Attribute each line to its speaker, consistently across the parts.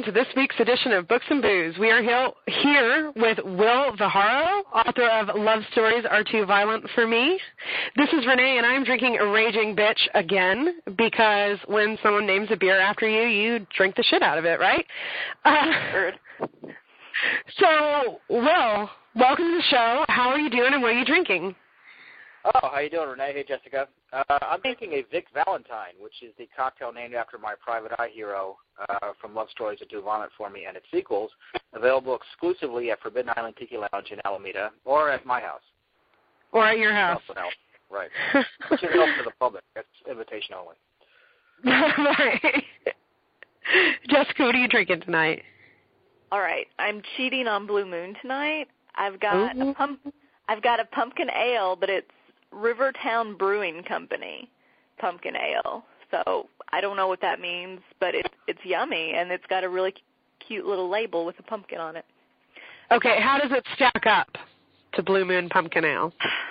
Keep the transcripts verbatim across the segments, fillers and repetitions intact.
Speaker 1: to this week's edition of Books and Booze. We are here with Will Viharo, author of Love Stories Are Too Violent for Me. This is Renee, and I'm drinking a Raging Bitch again, because when someone names a beer after you, you drink the shit out of it, right? Uh, so, Will, welcome to the show. How are you doing, and what are you drinking?
Speaker 2: Oh, how you doing, Renee? Hey, Jessica. Uh, I'm drinking a Vic Valentine, which is the cocktail named after my private eye hero uh, from Love Stories That Do Violent for Me and its sequels, available exclusively at Forbidden Island Tiki Lounge in Alameda, or at my house.
Speaker 1: Or at your house.
Speaker 2: Right. Which is open to the public. That's invitation only.
Speaker 1: Right. Jessica, what are you drinking tonight?
Speaker 3: All right. I'm cheating on Blue Moon tonight. I've got Ooh. a pump. I've got a pumpkin ale, but it's Rivertown Brewing Company pumpkin ale. So I don't know what that means, but it's it's yummy, and it's got a really cute little label with a pumpkin on it.
Speaker 1: Okay, how does it stack up to Blue Moon Pumpkin Ale?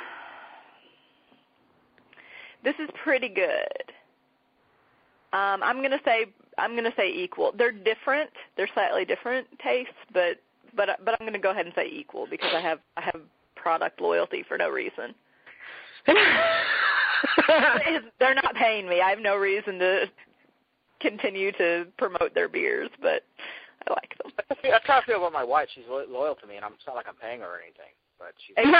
Speaker 3: This is pretty good. Um, I'm gonna say I'm gonna say equal. They're different. They're slightly different tastes, but but but I'm gonna go ahead and say equal because I have I have product loyalty for no reason. They're not paying me. I have no reason to continue to promote their beers, but I like them.
Speaker 2: That's how I feel about my wife. She's loyal to me, and I'm, it's not like I'm paying her or anything. But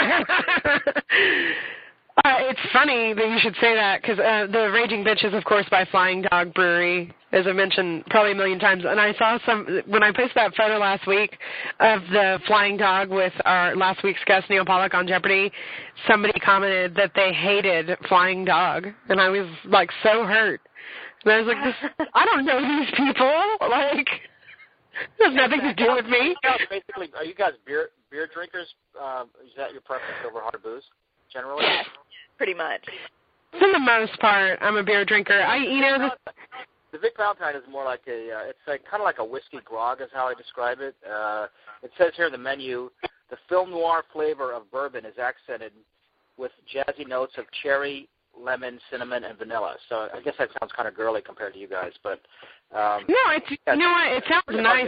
Speaker 2: she's
Speaker 1: uh, it's funny that you should say that, because uh, the Raging Bitch is, of course, by Flying Dog Brewery, as I mentioned probably a million times. And I saw some, when I posted that photo last week of the Flying Dog with our last week's guest, Neil Pollack, on Jeopardy, somebody commented that they hated Flying Dog. And I was, like, so hurt. And I was like, this, I don't know these people. Like, it has nothing to do with me.
Speaker 2: Basically, are you guys beer beer drinkers? Uh, is that your preference over hard booze, generally?
Speaker 3: Yes, pretty much.
Speaker 1: For the most part, I'm a beer drinker. I, you know, the,
Speaker 2: the Vic Valentine is more like a, uh, it's like kind of like a whiskey grog is how I describe it. Uh, it says here in the menu, the film noir flavor of bourbon is accented with jazzy notes of cherry, lemon, cinnamon, and vanilla. So I guess that sounds kind of girly compared to you guys, but um,
Speaker 1: no, it's you know what? It sounds nice.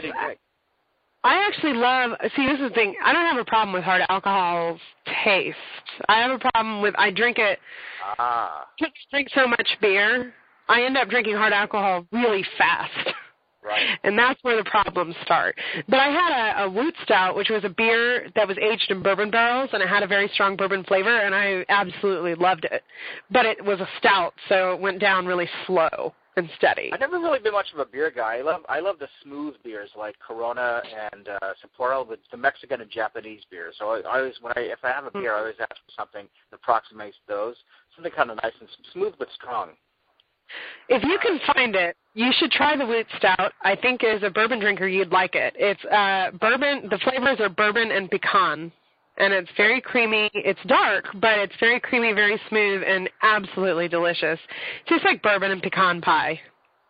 Speaker 1: I actually love. See, this is the thing. I don't have a problem with hard alcohol's taste. I have a problem with. I drink it.
Speaker 2: Ah.
Speaker 1: I drink so much beer. I end up drinking hard alcohol really fast.
Speaker 2: Right.
Speaker 1: And that's where the problems start. But I had a, a Woot Stout, which was a beer that was aged in bourbon barrels, and it had a very strong bourbon flavor, and I absolutely loved it. But it was a stout, so it went down really slow and steady.
Speaker 2: I've never really been much of a beer guy. I love I love the smooth beers like Corona and uh, Sapporo, the, the Mexican and Japanese beers. So I, I always, when I if I have a beer, I always ask for something that approximates those, something kind of nice and smooth but strong.
Speaker 1: If you can find it, you should try the Woot Stout. I think as a bourbon drinker, you'd like it. It's uh, bourbon. The flavors are bourbon and pecan, and it's very creamy. It's dark, but it's very creamy, very smooth, and absolutely delicious. Just like bourbon and pecan pie.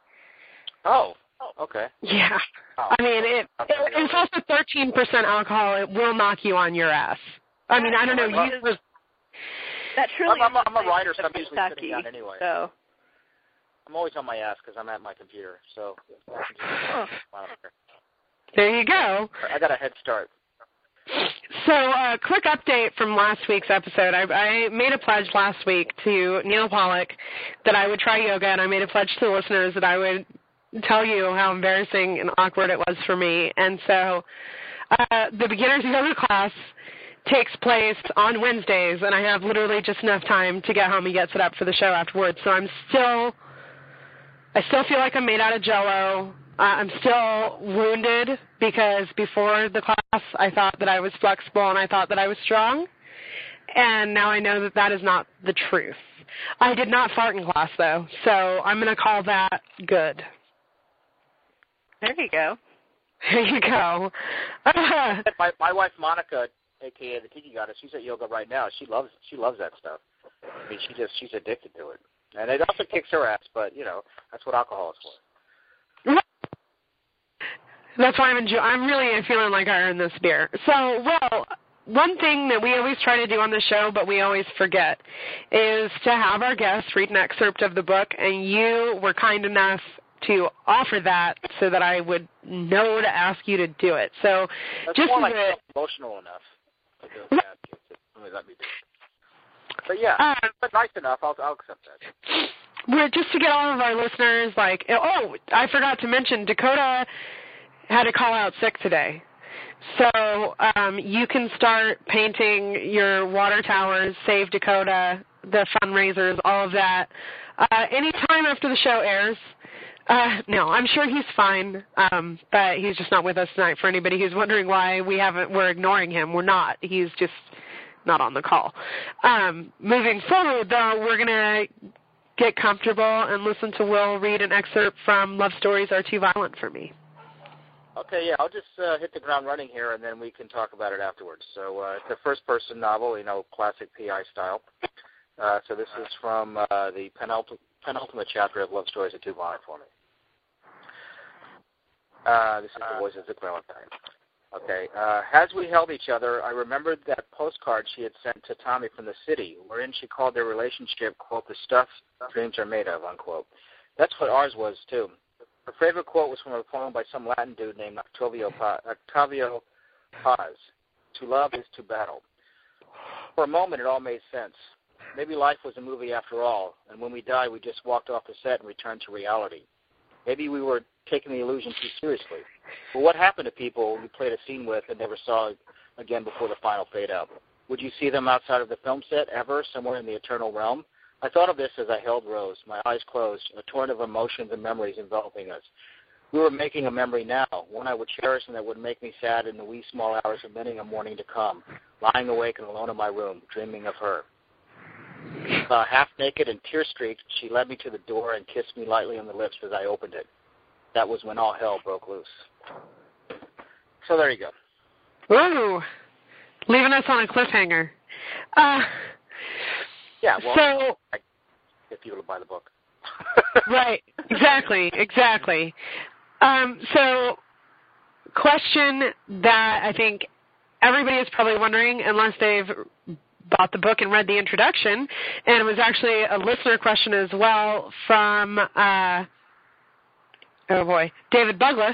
Speaker 2: Oh, okay.
Speaker 1: Yeah.
Speaker 2: Oh.
Speaker 1: I mean, it, it it's also thirteen percent alcohol. It will knock you on your ass. I mean, I don't know. You,
Speaker 3: that truly
Speaker 2: I'm, I'm, I'm a writer, so I'm usually sitting down anyway.
Speaker 3: So.
Speaker 2: I'm always on my ass because I'm at my computer. So
Speaker 1: oh. There you go.
Speaker 2: I got a head start.
Speaker 1: So a uh, quick update from last week's episode. I, I made a pledge last week to Neil Pollack that I would try yoga, and I made a pledge to the listeners that I would tell you how embarrassing and awkward it was for me. And so uh, the beginner's yoga class takes place on Wednesdays, and I have literally just enough time to get home and get set up for the show afterwards. So I'm still... I still feel like I'm made out of Jell-O. Uh, I'm still wounded because before the class I thought that I was flexible and I thought that I was strong, and now I know that that is not the truth. I did not fart in class, though, so I'm going to call that good.
Speaker 3: There you go.
Speaker 1: There you go.
Speaker 2: my, my wife, Monica, a k a the Tiki Goddess, she's at yoga right now. She loves she loves that stuff. I mean, she just she's addicted to it. And it also kicks her ass, but, you know, that's what alcohol is for.
Speaker 1: That's why I'm enjoying. I'm really feeling like I earned this beer. So, well, one thing that we always try to do on the show, but we always forget, is to have our guests read an excerpt of the book, and you were kind enough to offer that so that I would know to ask you to do it. So
Speaker 2: That's
Speaker 1: just
Speaker 2: more like
Speaker 1: it,
Speaker 2: emotional enough to do that. Let me do it. But yeah, uh, but nice enough. I'll, I'll accept that.
Speaker 1: We're just to get all of our listeners, like, oh, I forgot to mention, Dakota had to call out sick today. So um, you can start painting your water towers, Save Dakota, the fundraisers, all of that, uh, anytime after the show airs. Uh, no, I'm sure he's fine, um, but he's just not with us tonight. For anybody who's wondering why we haven't, we're ignoring him, we're not. He's just not on the call. Um, moving forward, though, we're going to get comfortable and listen to Will read an excerpt from Love Stories Are Too Violent for Me.
Speaker 2: Okay, yeah, I'll just uh, hit the ground running here, and then we can talk about it afterwards. So uh, it's a first-person novel, you know, classic P I style. Uh, so this is from uh, the penult- penultimate chapter of Love Stories Are Too Violent for Me. Uh, this is the voice of Vic Valentine. Okay, uh, as we held each other, I remembered that postcard she had sent to Tommy from the city, wherein she called their relationship, quote, the stuff dreams are made of, unquote. That's what ours was, too. Her favorite quote was from a poem by some Latin dude named Octavio Paz, Octavio Paz, to love is to battle. For a moment, it all made sense. Maybe life was a movie after all, and when we died, we just walked off the set and returned to reality. Maybe we were taking the illusion too seriously. But what happened to people you played a scene with and never saw again before the final fade out? Would you see them outside of the film set ever, somewhere in the eternal realm? I thought of this as I held Rose, my eyes closed, a torrent of emotions and memories enveloping us. We were making a memory now, one I would cherish and that would make me sad in the wee small hours of many a morning to come, lying awake and alone in my room, dreaming of her. Uh, half naked and tear-streaked, she led me to the door and kissed me lightly on the lips as I opened it. That was when all hell broke loose. So there you go.
Speaker 1: Ooh, leaving us on a cliffhanger. Uh,
Speaker 2: yeah, well,
Speaker 1: so,
Speaker 2: I get people to buy the book.
Speaker 1: Right, exactly, exactly. Um, so, question that I think everybody is probably wondering, unless they've bought the book and read the introduction, and it was actually a listener question as well from, uh, oh boy, David Douglas.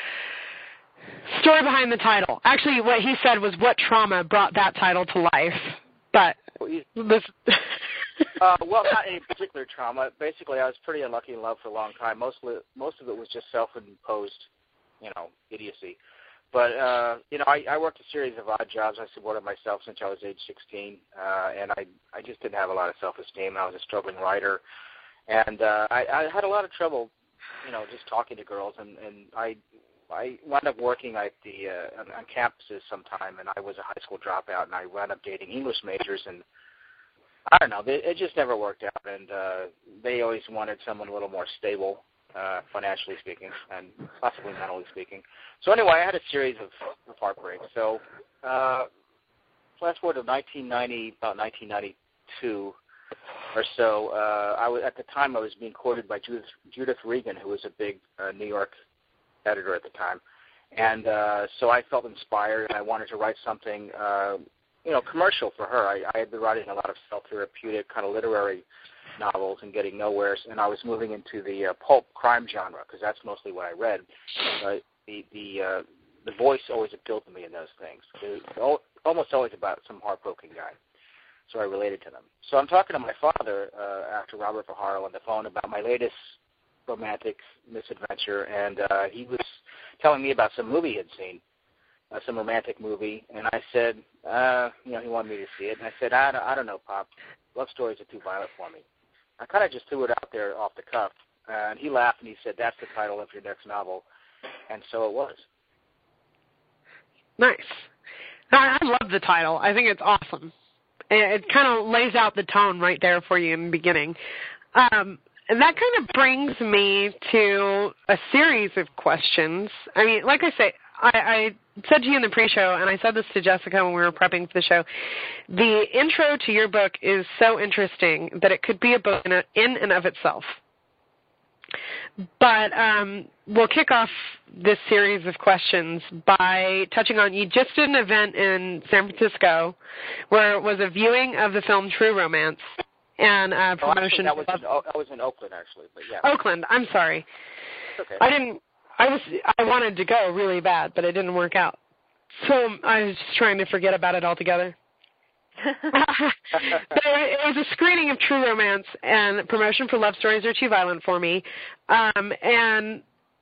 Speaker 1: Story behind the title. Actually, what he said was what trauma brought that title to life. But this...
Speaker 2: uh, well, not any particular trauma. Basically, I was pretty unlucky in love for a long time. Mostly, most of it was just self-imposed, you know, idiocy. But, uh, you know, I, I worked a series of odd jobs. I supported myself since I was age sixteen, uh, and I, I just didn't have a lot of self-esteem. I was a struggling writer, and uh, I, I had a lot of trouble, you know, just talking to girls, and, and I I wound up working at the uh, on, on campuses sometime, and I was a high school dropout, and I wound up dating English majors, and I don't know, they, it just never worked out, and uh, they always wanted someone a little more stable, uh, financially speaking, and possibly mentally speaking. So anyway, I had a series of, of heartbreaks. So uh, fast forward to nineteen ninety, about nineteen ninety-two or so. Uh, I was, at the time, I was being courted by Judith, Judith Regan, who was a big uh, New York editor at the time, and uh, so I felt inspired, and I wanted to write something, uh, you know, commercial for her. I, I had been writing a lot of self-therapeutic kind of literary novels and getting nowhere, and I was moving into the uh, pulp crime genre because that's mostly what I read. Uh, the the uh, the voice always appealed to me in those things. It was almost always about some heartbroken guy, so I related to them. So I'm talking to my father, uh, actor Robert Fajaro, on the phone about my latest romantic misadventure, and uh, he was telling me about some movie he had seen, uh, some romantic movie, and I said, uh, you know, he wanted me to see it, and I said, I don't, I don't know, Pop. Love stories are too violent for me. I kind of just threw it out there off the cuff, uh, and he laughed, and he said, that's the title of your next novel, and so it was.
Speaker 1: Nice. I, I love the title. I think it's awesome. It, it kind of lays out the tone right there for you in the beginning. Um, and that kind of brings me to a series of questions. I mean, like I say, I, I said to you in the pre-show, and I said this to Jessica when we were prepping for the show, the intro to your book is so interesting that it could be a book in, a, in and of itself. But um, we'll kick off this series of questions by touching on, you just did an event in San Francisco where it was a viewing of the film True Romance and uh, promotion.
Speaker 2: Oh, actually, that, was in, that was in Oakland, actually. But yeah.
Speaker 1: Oakland, I'm sorry.
Speaker 2: okay.
Speaker 1: I didn't. I was. I wanted to go really bad, but it didn't work out. So I was just trying to forget about it altogether. It was a screening of True Romance, and promotion for Love Stories Are Too Violent for Me. Um, and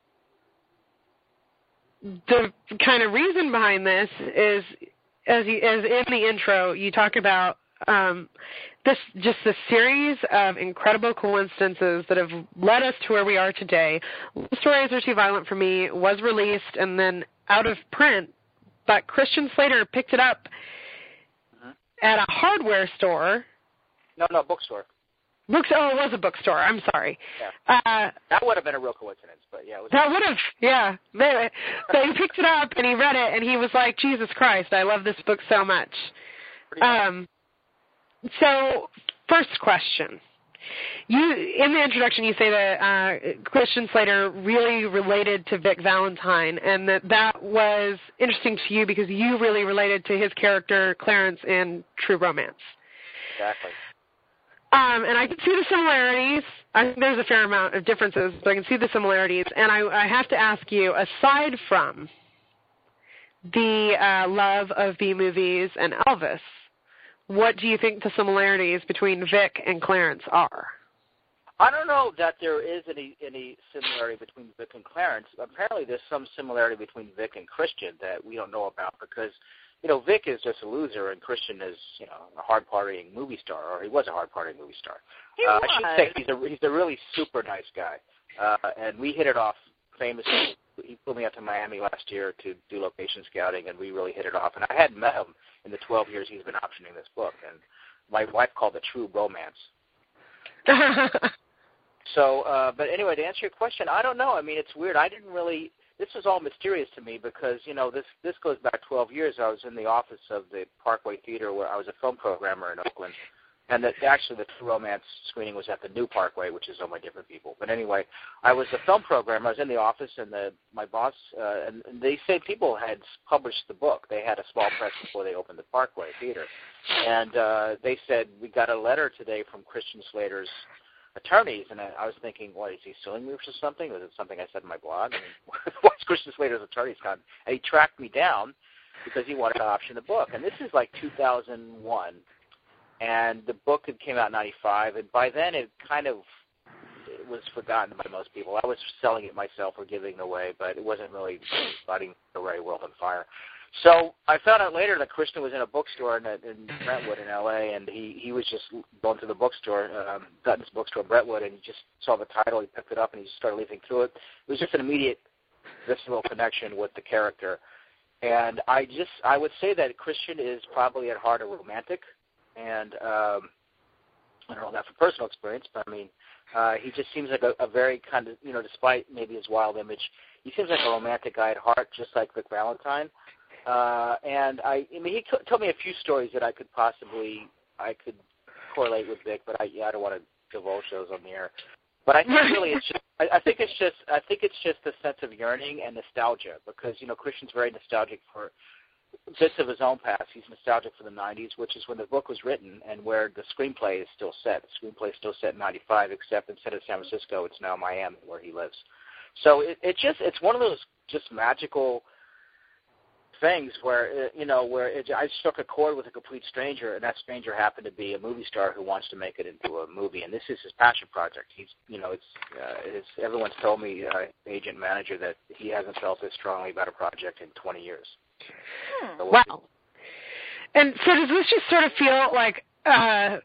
Speaker 1: the kind of reason behind this is, as, you, as in the intro, you talk about um, this just a series of incredible coincidences that have led us to where we are today. Love Stories Are Too Violent for Me was released and then out of print, but Christian Slater picked it up at a hardware store.
Speaker 2: No, no, bookstore.
Speaker 1: Books. Oh, it was a bookstore. I'm sorry.
Speaker 2: Yeah.
Speaker 1: Uh,
Speaker 2: that would have been a real coincidence, but yeah. It was
Speaker 1: that would have, yeah. They, they picked it up, and he read it, and he was like, Jesus Christ, I love this book so much. Um, so, first question. You, in the introduction, you say that uh, Christian Slater really related to Vic Valentine, and that that was interesting to you because you really related to his character, Clarence, in True Romance.
Speaker 2: Exactly.
Speaker 1: Um, and I can see the similarities. I think there's a fair amount of differences, but I can see the similarities. And I, I have to ask you, aside from the uh, love of B-movies and Elvis, what do you think the similarities between Vic and Clarence are?
Speaker 2: I don't know that there is any any similarity between Vic and Clarence. Apparently there's some similarity between Vic and Christian that we don't know about because, you know, Vic is just a loser and Christian is, you know, a hard-partying movie star, or he was a hard-partying movie star.
Speaker 3: He
Speaker 2: uh,
Speaker 3: was.
Speaker 2: I should say he's a, he's a really super nice guy, uh, and we hit it off famously. He flew me out to Miami last year to do location scouting, and we really hit it off. And I hadn't met him in the twelve years he's been optioning this book, and my wife called it True Romance. So, uh, but anyway, to answer your question, I don't know. I mean, it's weird. I didn't really. This was all mysterious to me because, you know, this this goes back twelve years. I was in the office of the Parkway Theater where I was a film programmer in Oakland, and that actually the True Romance screening was at the New Parkway, which is owned by different people. But anyway, I was a film programmer. I was in the office, and the my boss uh, and, and they said people had published the book. They had a small press before they opened the Parkway Theater, and uh, they said we got a letter today from Christian Slater's attorneys, and I, I was thinking, what, is he suing me for something? Was it something I said in my blog? I mean, what's Christian Slater's attorneys come? And he tracked me down because he wanted to option the book. And this is like two thousand one, and the book had came out in ninety-five, and by then it kind of it was forgotten by most people. I was selling it myself or giving it away, but it wasn't really lighting the very world on fire. So I found out later that Christian was in a bookstore in, in Brentwood in L A, and he, he was just going to the bookstore, um, Dutton's bookstore in Brentwood, and he just saw the title, he picked it up, and he just started leafing through it. It was just an immediate visceral connection with the character. And I just, I would say that Christian is probably at heart a romantic, and um, I don't know that from personal experience, but I mean, uh, he just seems like a, a very kind of, you know, despite maybe his wild image, he seems like a romantic guy at heart, just like Vic Valentine. Uh, and I, I mean, he t- told me a few stories that I could possibly, I could correlate with Vic, but I, yeah, I don't want to divulge those on the air. But I think really it's just, I, I think it's just, I think it's just a sense of yearning and nostalgia because, you know, Christian's very nostalgic for bits of his own past. He's nostalgic for the nineties, which is when the book was written and where the screenplay is still set. The screenplay is still set in ninety-five, except instead of San Francisco, it's now Miami where he lives. So it, it just, it's one of those just magical things where, you know, where it, I struck a chord with a complete stranger, and that stranger happened to be a movie star who wants to make it into a movie, and this is his passion project. He's, you know, it's, uh, it's everyone's told me, uh, agent manager, that he hasn't felt this strongly about a project in twenty years.
Speaker 1: Hmm.
Speaker 2: So
Speaker 1: wow. And so does this just sort of feel like uh,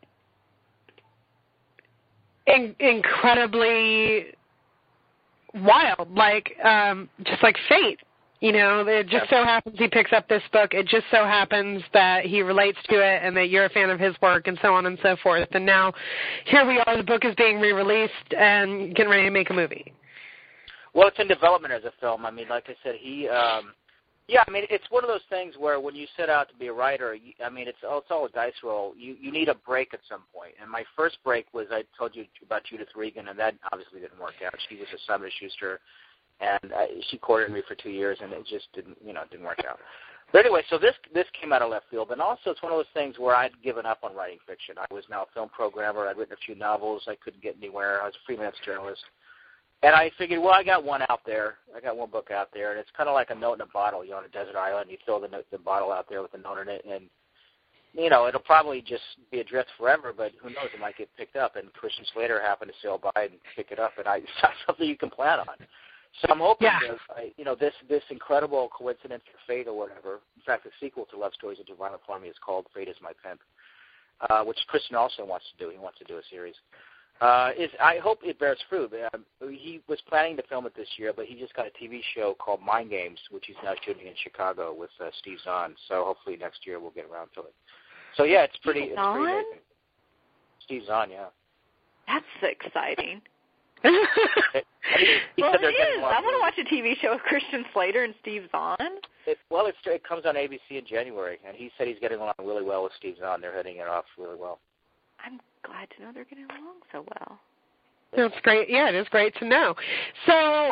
Speaker 1: in- incredibly wild, like um, just like fate? You know, it just so happens he picks up this book. It just so happens that he relates to it and that you're a fan of his work and so on and so forth. And now here we are, the book is being re-released and getting ready to make a movie.
Speaker 2: Well, it's in development as a film. I mean, like I said, he, um, yeah, I mean, it's one of those things where when you set out to be a writer, you, I mean, it's, it's all a dice roll. You, you need a break at some point. And my first break was, I told you about Judith Regan, and that obviously didn't work out. She was a Simon Schuster. And I, she courted me for two years, and it just didn't, you know, didn't work out. But anyway, so this this came out of left field, and also it's one of those things where I'd given up on writing fiction. I was now a film programmer. I'd written a few novels. I couldn't get anywhere. I was a freelance journalist, And I figured, well, I got one out there. I got one book out there, and it's kind of like a note in a bottle. You're on a desert island, you throw the, note, the bottle out there with a note in it, and, you know, it'll probably just be adrift forever, but who knows, it might get picked up. And Christian Slater happened to sail by and pick it up, and I, it's not something you can plan on. So I'm hoping,
Speaker 1: yeah.
Speaker 2: that, you know, this this incredible coincidence or fate or whatever. In fact, the sequel to Love Stories of Divine Autonomy is called Fate is My Pimp, uh, which Christian also wants to do. He wants to do a series. Uh, is I hope it bears fruit. Um, he was planning to film it this year, but he just got a T V show called Mind Games, which he's now shooting in Chicago with uh, Steve Zahn. So hopefully next year we'll get around to it. So yeah, it's pretty.
Speaker 3: Steve
Speaker 2: it's
Speaker 3: Zahn?
Speaker 2: pretty amazing. Steve Zahn, yeah.
Speaker 3: That's exciting.
Speaker 2: he, he
Speaker 3: well,
Speaker 2: said
Speaker 3: it
Speaker 2: they're getting
Speaker 3: is.
Speaker 2: along
Speaker 3: I want to
Speaker 2: really-
Speaker 3: watch a T V show with Christian Slater and Steve Zahn.
Speaker 2: It, well, it's, it comes on A B C in January, and he said he's getting along really well with Steve Zahn. They're hitting it off really well.
Speaker 3: I'm glad to know they're getting along so well.
Speaker 1: That's great. Yeah, it is great to know. So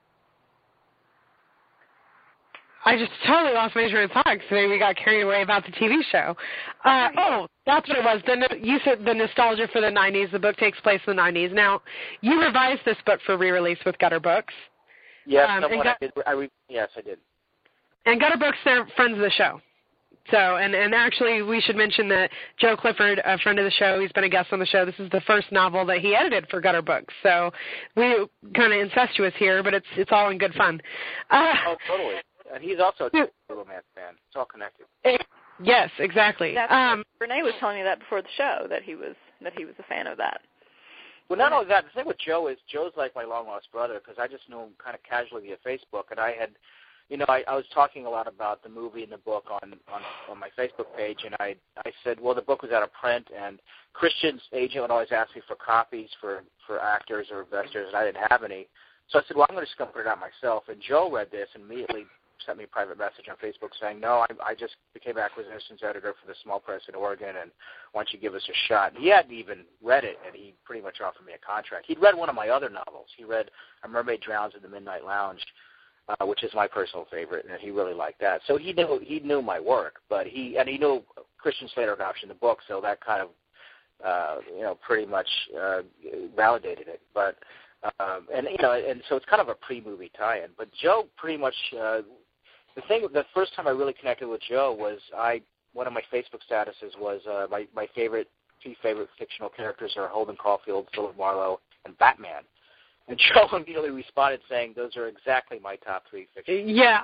Speaker 1: I just totally lost my train of thought because maybe we got carried away about the T V show. Uh, oh, that's what it was. The, you said the nostalgia for the nineties. The book takes place in the nineties. Now, you revised this book for re-release with Gutter Books.
Speaker 2: Yes,
Speaker 1: um,
Speaker 2: somewhat
Speaker 1: Gut-
Speaker 2: I did. I re- yes, I did.
Speaker 1: And Gutter Books, they're friends of the show. So, and, and actually, we should mention that Joe Clifford, a friend of the show, he's been a guest on the show. This is the first novel that he edited for Gutter Books. So, we kind of incestuous here, but it's it's all in good fun. Uh,
Speaker 2: Oh, totally. And he's also a Little Man fan. It's all connected.
Speaker 1: it, yes, exactly.
Speaker 3: That's
Speaker 1: Um,
Speaker 3: Renee was telling me that before the show, that he was that he was a fan of that.
Speaker 2: Well, not only that, the thing with Joe is Joe's like my long-lost brother because I just knew him kind of casually via Facebook, and I had, you know, I, I was talking a lot about the movie and the book on, on, on my Facebook page, and I I said, well, the book was out of print, and Christian's agent would always ask me for copies for, for actors or investors, and I didn't have any. So I said, well, I'm going to just go put it out myself. And Joe read this and immediately sent me a private message on Facebook saying, no, I, I just became acquisitions editor for the small press in Oregon, and why don't you give us a shot? And he hadn't even read it, and he pretty much offered me a contract. He'd read one of my other novels. He read A Mermaid Drowns in the Midnight Lounge, uh, which is my personal favorite, and he really liked that. So he knew he knew my work, but he and he knew Christian Slater had optioned the book, so that kind of uh, you know pretty much uh, validated it. But um, and you know, and so it's kind of a pre-movie tie-in. But Joe pretty much. Uh, The thing, the first time I really connected with Joe was I. One of my Facebook statuses was uh, my my favorite two favorite fictional characters are Holden Caulfield, Philip Marlowe, and Batman. And Joe immediately responded saying, "Those are exactly my top three fictional."
Speaker 1: yeah.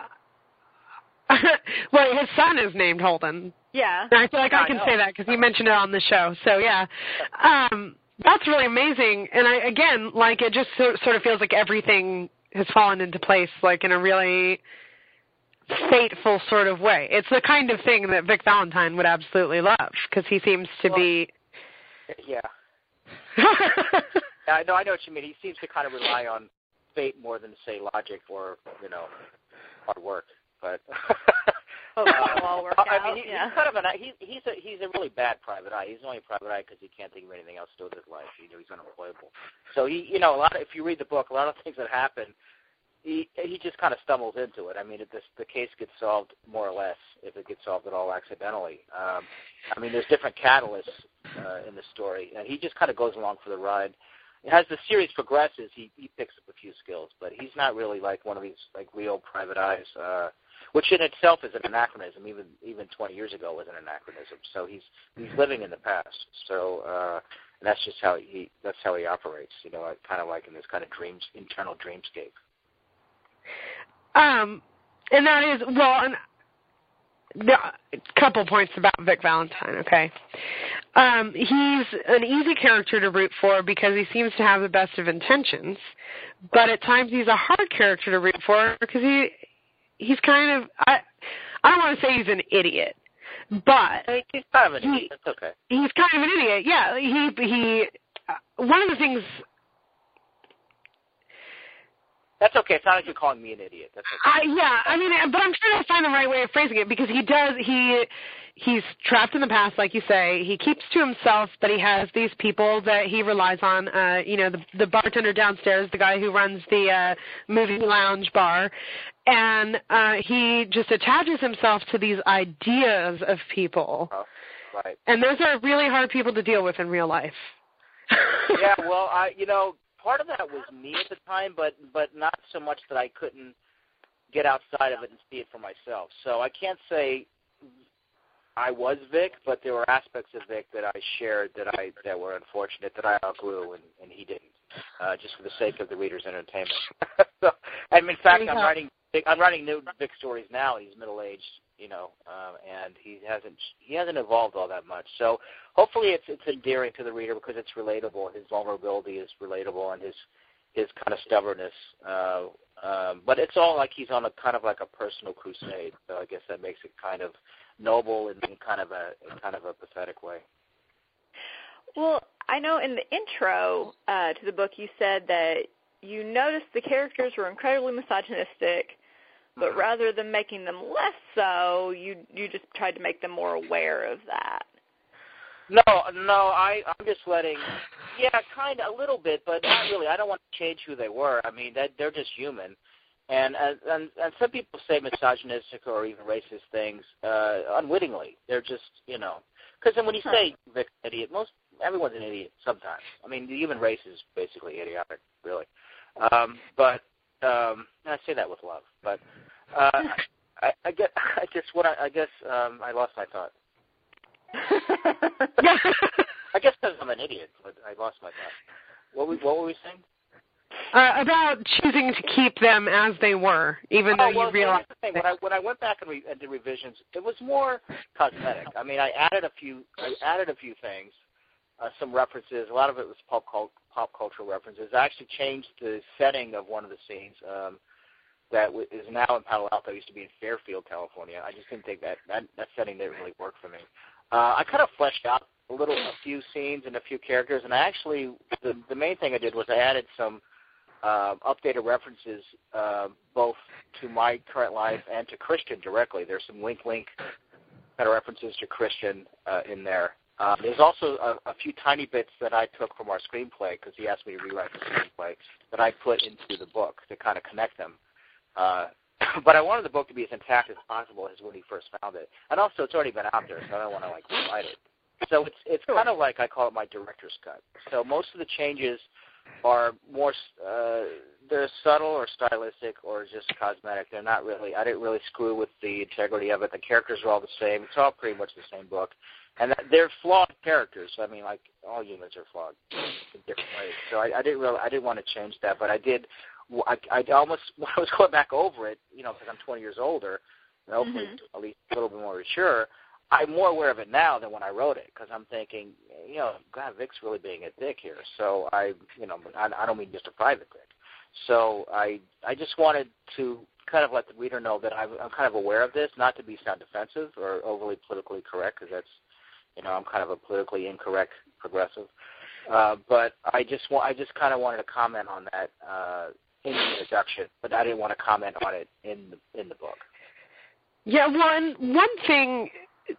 Speaker 1: Well, his son is named Holden.
Speaker 3: Yeah.
Speaker 1: And I feel like I,
Speaker 2: I
Speaker 1: can
Speaker 2: know.
Speaker 1: say that because he mentioned it on the show. So, yeah. Um, that's really amazing. And, I again, like, it just so, sort of feels like everything has fallen into place, like, in a really fateful sort of way. It's the kind of thing that Vic Valentine would absolutely love because he seems to
Speaker 2: Well,
Speaker 1: be...
Speaker 2: Yeah. I know. I know what you mean. He seems to kind of rely on fate more than say logic or you know hard work. But
Speaker 3: Oh, that'll all work
Speaker 2: I
Speaker 3: out.
Speaker 2: mean, he,
Speaker 3: yeah.
Speaker 2: he's kind of an he, he's a he's a really bad private eye. He's only a private eye because he can't think of anything else to do with his life. You know, he's unemployable. So he, you know, a lot of, if you read the book, a lot of things that happen, he he just kind of stumbles into it. I mean, it, this, the case gets solved more or less if it gets solved at all accidentally. Um, I mean, there's different catalysts uh, in the story, and he just kind of goes along for the ride. As the series progresses, he, he picks up a few skills, but he's not really like one of these like real private eyes, uh, which in itself is an anachronism. Even even twenty years ago was an anachronism. So he's he's living in the past. So uh, and that's just how he that's how he operates. You know, kind of like in this kind of dreams internal dreamscape.
Speaker 1: Um, and that is, well, and a couple points about Vic Valentine, okay? Um, he's an easy character to root for because he seems to have the best of intentions, but at times he's a hard character to root for because he he's kind of, I, I don't want to say he's an idiot, but
Speaker 2: He's kind of an
Speaker 1: he,
Speaker 2: idiot. That's okay.
Speaker 1: He's kind of an idiot, yeah. He, he, uh, one of the things...
Speaker 2: That's okay. It's not like you're calling me an idiot. That's okay.
Speaker 1: I, yeah, I mean, but I'm trying to find the right way of phrasing it because he does, he, he's trapped in the past, like you say. He keeps to himself, but he has these people that he relies on. Uh, you know, the, the bartender downstairs, the guy who runs the uh, movie lounge bar, and uh, he just attaches himself to these ideas of people.
Speaker 2: Oh, right.
Speaker 1: And those are really hard people to deal with in real life.
Speaker 2: Yeah, well, I, you know, part of that was me at the time, but but not so much that I couldn't get outside of it and see it for myself. So I can't say I was Vic, but there were aspects of Vic that I shared that I that were unfortunate that I outgrew and, and he didn't, uh, just for the sake of the reader's entertainment. so, and in fact, I'm writing I'm writing new Vic stories now. He's middle aged, you know, uh, and he hasn't he hasn't evolved all that much. So hopefully it's it's endearing to the reader because it's relatable. His vulnerability is relatable, and his his kind of stubbornness. Uh, um, but it's all like he's on a kind of like a personal crusade. So I guess that makes it kind of noble in, in kind of a in kind of a pathetic way.
Speaker 3: Well, I know in the intro uh, to the book you said that you noticed the characters were incredibly misogynistic, but mm-hmm. rather than making them less so, you you just tried to make them more aware of that.
Speaker 2: No, no, I, I'm just letting, yeah, kind of a little bit, but not really. I don't want to change who they were. I mean, that, they're just human. And, and and some people say misogynistic or even racist things uh, unwittingly. They're just, you know, because then when you say Vic's an idiot, most everyone's an idiot sometimes. I mean, the human race is basically idiotic, really. Um, but um, and I say that with love. But uh, I, I guess I just what I, I guess um, I lost my thought. I guess because I'm an idiot, but I lost my thought. What, we, what were we saying?
Speaker 1: Uh, about choosing to keep them as they were, even
Speaker 2: oh,
Speaker 1: though
Speaker 2: well,
Speaker 1: you realized.
Speaker 2: When I when I went back and, re, and did revisions, it was more cosmetic. I mean, I added a few. I added a few things, uh, some references. A lot of it was pop cult, pop cultural references. I actually changed the setting of one of the scenes um, that w- is now in Palo Alto. It used to be in Fairfield, California. I just didn't think that that, that setting didn't really work for me. Uh, I kind of fleshed out a little, a few scenes and a few characters, and I actually the the main thing I did was I added some. Uh, updated references uh, both to my current life and to Christian directly. There's some wink, wink kind of references to Christian uh, in there. Uh, there's also a, a few tiny bits that I took from our screenplay because he asked me to rewrite the screenplay that I put into the book to kind of connect them. Uh, but I wanted the book to be as intact as possible as when he first found it. And also, it's already been out there, so I don't want to like rewrite it. So it's it's kind of like I call it my director's cut. So most of the changes are more, uh, they're subtle or stylistic or just cosmetic. They're not really, I didn't really screw with the integrity of it. The characters are all the same. It's all pretty much the same book. And they're flawed characters. I mean, like, all humans are flawed in different ways. So I, I didn't really, I didn't want to change that, but I did, I, I almost, when I was going back over it, you know, because I'm twenty years older, and hopefully mm-hmm. at least a little bit more mature, I'm more aware of it now than when I wrote it because I'm thinking, you know, God, Vic's really being a dick here. So I, you know, I, I don't mean just a private dick. So I, I just wanted to kind of let the reader know that I'm, I'm kind of aware of this, not to be sound defensive or overly politically correct because that's, you know, I'm kind of a politically incorrect progressive. Uh, but I just want, I just kind of wanted to comment on that uh, in the introduction, but I didn't want to comment on it in the, in the book.
Speaker 1: Yeah, one one thing.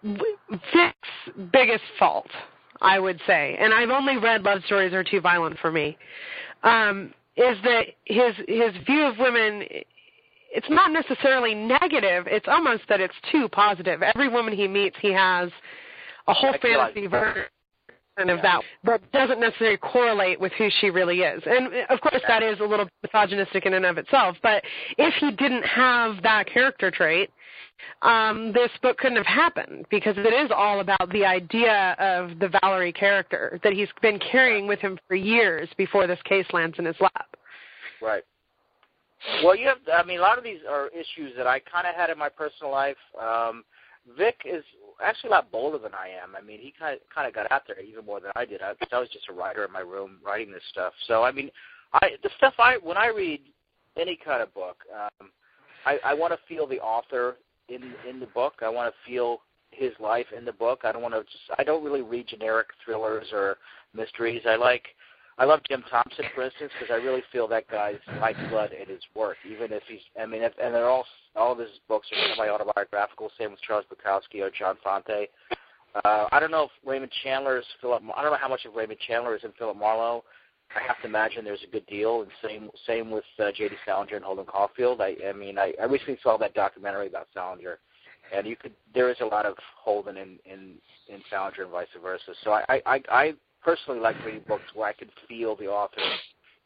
Speaker 1: Vic's biggest fault, I would say, and I've only read Love Stories Are Too Violent for Me, um, is that his his view of women, it's not necessarily negative, it's almost that it's too positive. Every woman he meets, he has a whole I fantasy like version of yeah. that that doesn't necessarily correlate with who she really is. And, of course, that is a little misogynistic in and of itself, but if he didn't have that character trait, Um, this book couldn't have happened because it is all about the idea of the Valerie character that he's been carrying with him for years before this case lands in his lap.
Speaker 2: Right. Well, you have, I mean, a lot of these are issues that I kind of had in my personal life. Um, Vic is actually a lot bolder than I am. I mean, he kind of, kind of got out there even more than I did. I, I was just a writer in my room writing this stuff. So, I mean, I, the stuff I, when I read any kind of book, um, I, I want to feel the author in in the book. I want to feel his life in the book. I don't want to just, I don't really read generic thrillers or mysteries. I like, I love Jim Thompson, for instance, because I really feel that guy's lifeblood in his work, even if he's, I mean, if, and they're all, all of his books are semi-autobiographical, same with Charles Bukowski or John Fonte. Uh, I don't know if Raymond Chandler is Philip, I don't know how much of Raymond Chandler is in Philip Marlowe. I have to imagine there's a good deal, and same same with uh, J D Salinger and Holden Caulfield. I, I mean, I, I recently saw that documentary about Salinger, and you could there is a lot of Holden in, in, in Salinger and vice versa. So I, I, I personally like reading books where I can feel the author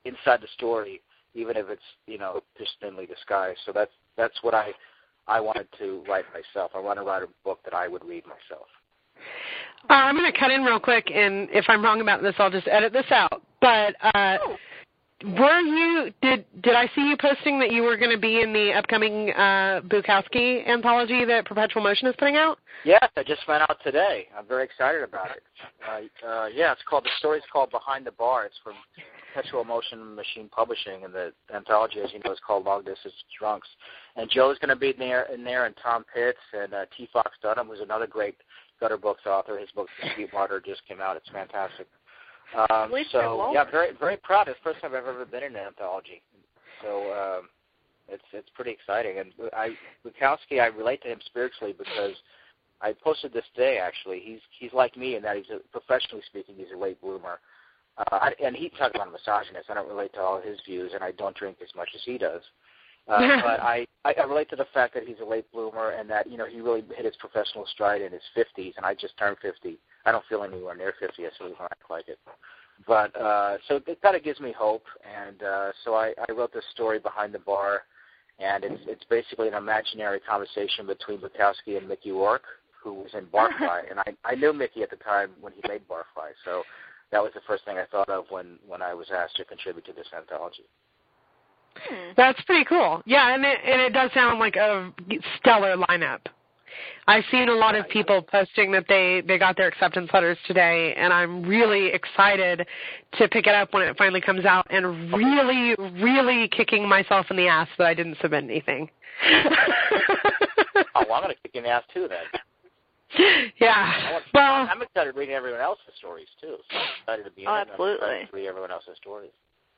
Speaker 2: inside the story, even if it's, you know, just thinly disguised. So that's that's what I I wanted to write myself. I want to write a book that I would read myself.
Speaker 1: Uh, I'm going to cut in real quick, and if I'm wrong about this, I'll just edit this out. But uh,
Speaker 2: oh.
Speaker 1: were you did did I see you posting that you were going to be in the upcoming uh, Bukowski anthology that Perpetual Motion is putting out?
Speaker 2: Yes, I just found out today. I'm very excited about it. Uh, uh, yeah, it's called the story's called Behind the Bar. It's from Perpetual Motion Machine Publishing, and the anthology, as you know, is called Long Distance Drunks. And Joe's going to be in there, in there, and Tom Pitts, and uh, T. Fox Dunham, who's another great Gutter Books author. His book, The Sweet Martyr, just came out. It's fantastic. Um, so, yeah, very very proud. It's the first time I've ever been in an anthology. So um, it's it's pretty exciting. And I Bukowski, I relate to him spiritually because I posted this today, actually. He's he's like me in that he's, a, professionally speaking, he's a late bloomer. Uh, I, and he talks about a misogynist. I don't relate to all his views, and I don't drink as much as he does. Uh, but I, I, I relate to the fact that he's a late bloomer and that, you know, he really hit his professional stride in his fifties, and I just turned fifty. I don't feel anywhere near fifty. I certainly don't act like it. But uh, so it kind of gives me hope, and uh, so I, I wrote this story, Behind the Bar, and it's it's basically an imaginary conversation between Bukowski and Mickey Rourke, who was in Barfly, and I, I knew Mickey at the time when he made Barfly, so that was the first thing I thought of when, when I was asked to contribute to this anthology.
Speaker 1: That's pretty cool. Yeah, and it, and it does sound like a stellar lineup. I've seen a lot of people posting that they, they got their acceptance letters today, and I'm really excited to pick it up when it finally comes out and really, really kicking myself in the ass that I didn't submit anything.
Speaker 2: Oh, well, I'm going to kick in the ass, too, then.
Speaker 1: Yeah. Well,
Speaker 2: I'm excited reading everyone else's stories, too. So I'm excited to be in
Speaker 3: oh,
Speaker 2: it.
Speaker 3: absolutely.
Speaker 2: I'm excited to read everyone else's stories.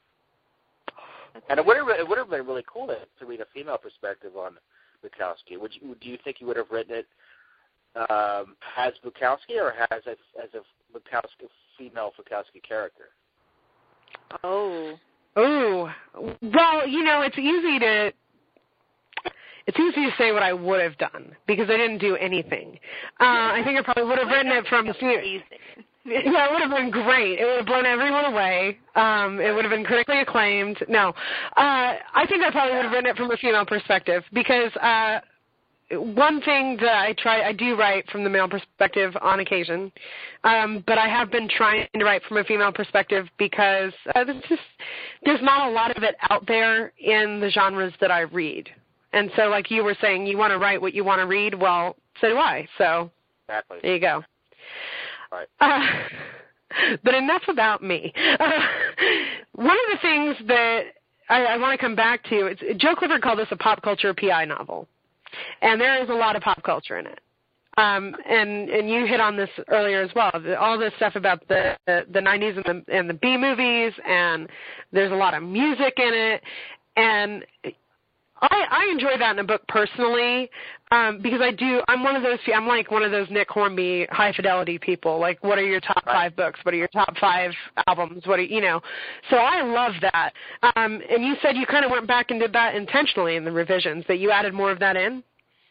Speaker 2: And it would have it would have been really cool to, to read a female perspective on Bukowski. Would you do you think you would have written it um, as Bukowski or as a, as a Bukowski female Bukowski character?
Speaker 3: Oh.
Speaker 1: Oh. Well, you know, it's easy to it's easy to say what I would have done because I didn't do anything. Uh, I think I probably would have written it from
Speaker 3: easy.
Speaker 1: Yeah, it would have been great. It would have blown everyone away. Um, it would have been critically acclaimed. No, uh, I think I probably would have written it from a female perspective because uh, one thing that I try, I do write from the male perspective on occasion, um, but I have been trying to write from a female perspective because uh, there's just there's not a lot of it out there in the genres that I read. And so, like you were saying, you want to write what you want to read. Well, so do I. So
Speaker 2: exactly.
Speaker 1: There you go.
Speaker 2: Right.
Speaker 1: Uh, but enough about me. Uh, one of the things that I, I want to come back to, it's, Joe Clifford called this a pop culture P I novel, and there is a lot of pop culture in it. Um, and, and you hit on this earlier as well, all this stuff about the, the, the nineties and the, and the B movies, and there's a lot of music in it, and I, I enjoy that in a book personally um, because I do. I'm one of those. I'm like one of those Nick Hornby high fidelity people. Like, what are your top
Speaker 2: right.
Speaker 1: five books? What are your top five albums? What are you know? So I love that. Um, and you said you kind of went back and did that intentionally in the revisions. That you added more of that in.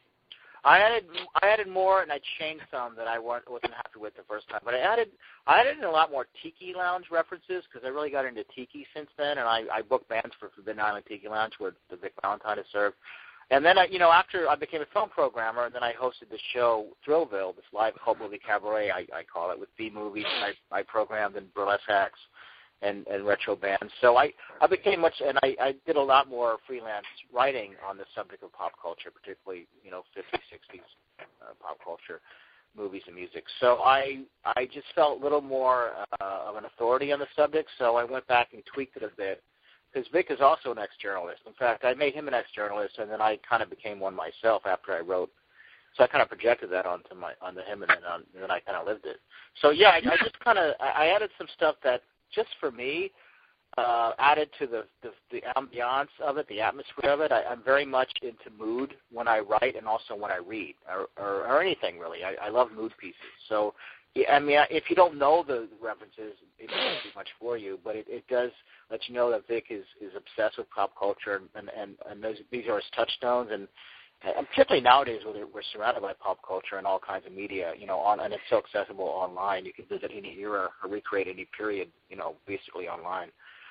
Speaker 2: I added I added more, and I changed some that I wasn't happy with the first time. But I added I added in a lot more Tiki Lounge references because I really got into Tiki since then, and I, I booked bands for Forbidden Island Tiki Lounge where the Vic Valentine is served. And then, I, you know, after I became a film programmer, and then I hosted the show Thrillville, this live cult movie cabaret, I, I call it, with B movies. I, I programmed in burlesque acts and, and retro bands. So I, I became much, and I, I did a lot more freelance writing on the subject of pop culture, particularly, you know, fifties, sixties uh, pop culture, movies and music. So I, I just felt a little more uh, of an authority on the subject, so I went back and tweaked it a bit. Because Vic is also an ex-journalist. In fact, I made him an ex-journalist, and then I kind of became one myself after I wrote. So I kind of projected that onto my onto him, and then, um, and then I kind of lived it. So yeah, I, I just kind of I added some stuff that just for me uh, added to the, the the ambiance of it, the atmosphere of it. I, I'm very much into mood when I write, and also when I read, or or, or anything really. I, I love mood pieces. So. Yeah, I mean, if you don't know the references, it doesn't do much for you, but it, it does let you know that Vic is, is obsessed with pop culture, and, and, and those, these are his touchstones, and, and particularly nowadays where we're surrounded by pop culture and all kinds of media, you know, on, and it's so accessible online. You can visit any era or recreate any period, you know, basically online.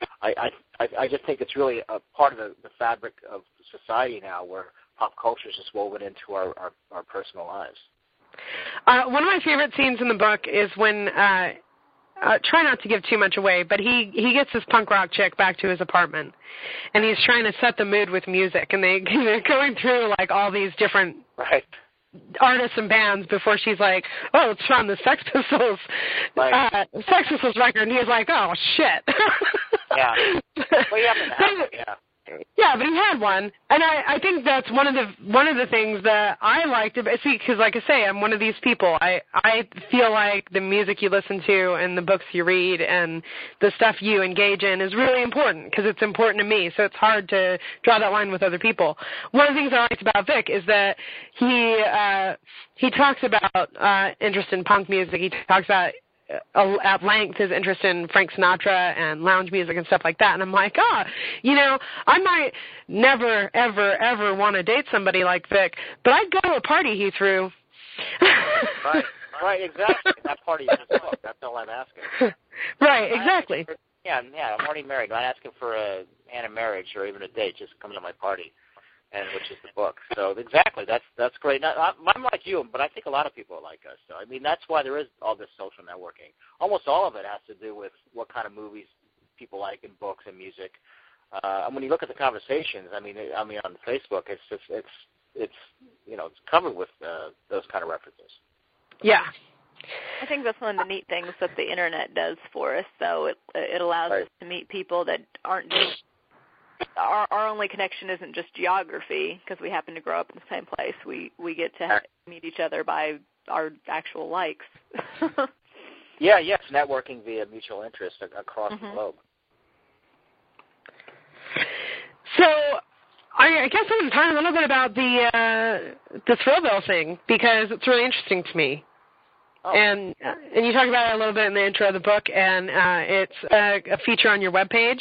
Speaker 2: I, I, I just think it's really a part of the, the fabric of society now, where pop culture is just woven into our, our, our personal lives.
Speaker 1: Uh, one of my favorite scenes in the book is when, uh, uh, try not to give too much away, but he, he gets this punk rock chick back to his apartment, and he's trying to set the mood with music, and they, they're going through, like, all these different
Speaker 2: right.
Speaker 1: artists and bands before she's like, oh, it's from the Sex Pistols,
Speaker 2: right.
Speaker 1: uh, Sex Pistols record, and he's like, oh, shit.
Speaker 2: yeah. Well, you have to have it, yeah.
Speaker 1: Yeah, but he had one, and I, I think that's one of the one of the things that I liked about. See, because like I say, I'm one of these people. I I feel like the music you listen to and the books you read and the stuff you engage in is really important because it's important to me. So it's hard to draw that line with other people. One of the things I liked about Vic is that he uh, he talks about uh, interest in punk music. He talks about at length his interest in Frank Sinatra and lounge music and stuff like that. And I'm like, ah, oh, you know, I might never, ever, ever want to date somebody like Vic, but I'd go to a party he threw.
Speaker 2: right, right, exactly. That party is his book. That's all I'm asking.
Speaker 1: Right, exactly.
Speaker 2: For, yeah, yeah, I'm already married. I'm not asking for a hand in marriage or even a date. Just come to my party, and which is the book. So exactly, that's that's great. Now, I'm like you, but I think a lot of people are like us. So I mean, that's why there is all this social networking. Almost all of it has to do with what kind of movies people like and books and music. Uh, and when you look at the conversations, I mean, I mean on Facebook, it's just it's it's you know it's covered with uh, those kind of references.
Speaker 1: Yeah.
Speaker 3: I think that's one of the neat things that the internet does for us. So it it allows
Speaker 2: right.
Speaker 3: us to meet people that aren't just Our, our only connection isn't just geography because we happen to grow up in the same place. We we get to have, meet each other by our actual likes.
Speaker 2: yeah, yes, networking via mutual interest across mm-hmm. the globe.
Speaker 1: So I, I guess I want to talk a little bit about the uh, the Thrillville thing because it's really interesting to me. Oh. And and you talk about it a little bit in the intro of the book, and uh, it's a, a feature on your webpage.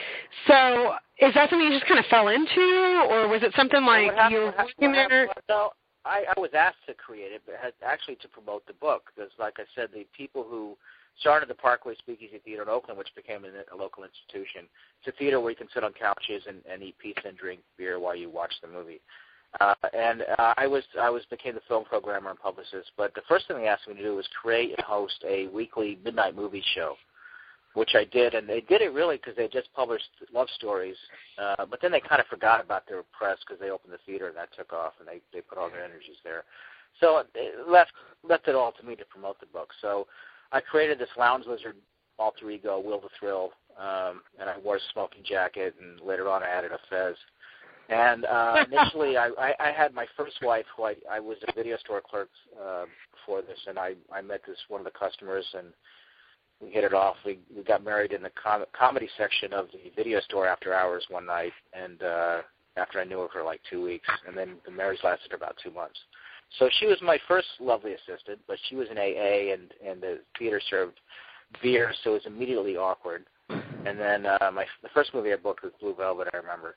Speaker 1: So is that something you just kind of fell into, or was it something like
Speaker 2: well,
Speaker 1: you were working there?
Speaker 2: No, I, I was asked to create it, but had actually to promote the book because, like I said, the people who started the Parkway Speakeasy Theater in Oakland, which became a, a local institution, it's a theater where you can sit on couches and, and eat pizza and drink beer while you watch the movie. Uh, and uh, I was I was became the film programmer and publicist. But the first thing they asked me to do was create and host a weekly midnight movie show, which I did. And they did it really because they just published Love Stories. Uh, but then they kind of forgot about their press because they opened the theater and that took off, and they, they put all their energies there. So it left left it all to me to promote the book. So I created this lounge lizard alter ego, Will the Thrill, um, and I wore a smoking jacket, and later on I added a fez. And uh, initially, I, I, I had my first wife, who I, I was a video store clerk uh, before this, and I, I met this one of the customers, and we hit it off. We, we got married in the com- comedy section of the video store after hours one night, and uh, after I knew her for like two weeks, and then the marriage lasted about two months. So she was my first lovely assistant, but she was in A A, and, and the theater served beer, so it was immediately awkward. And then uh, my the first movie I booked was Blue Velvet, I remember.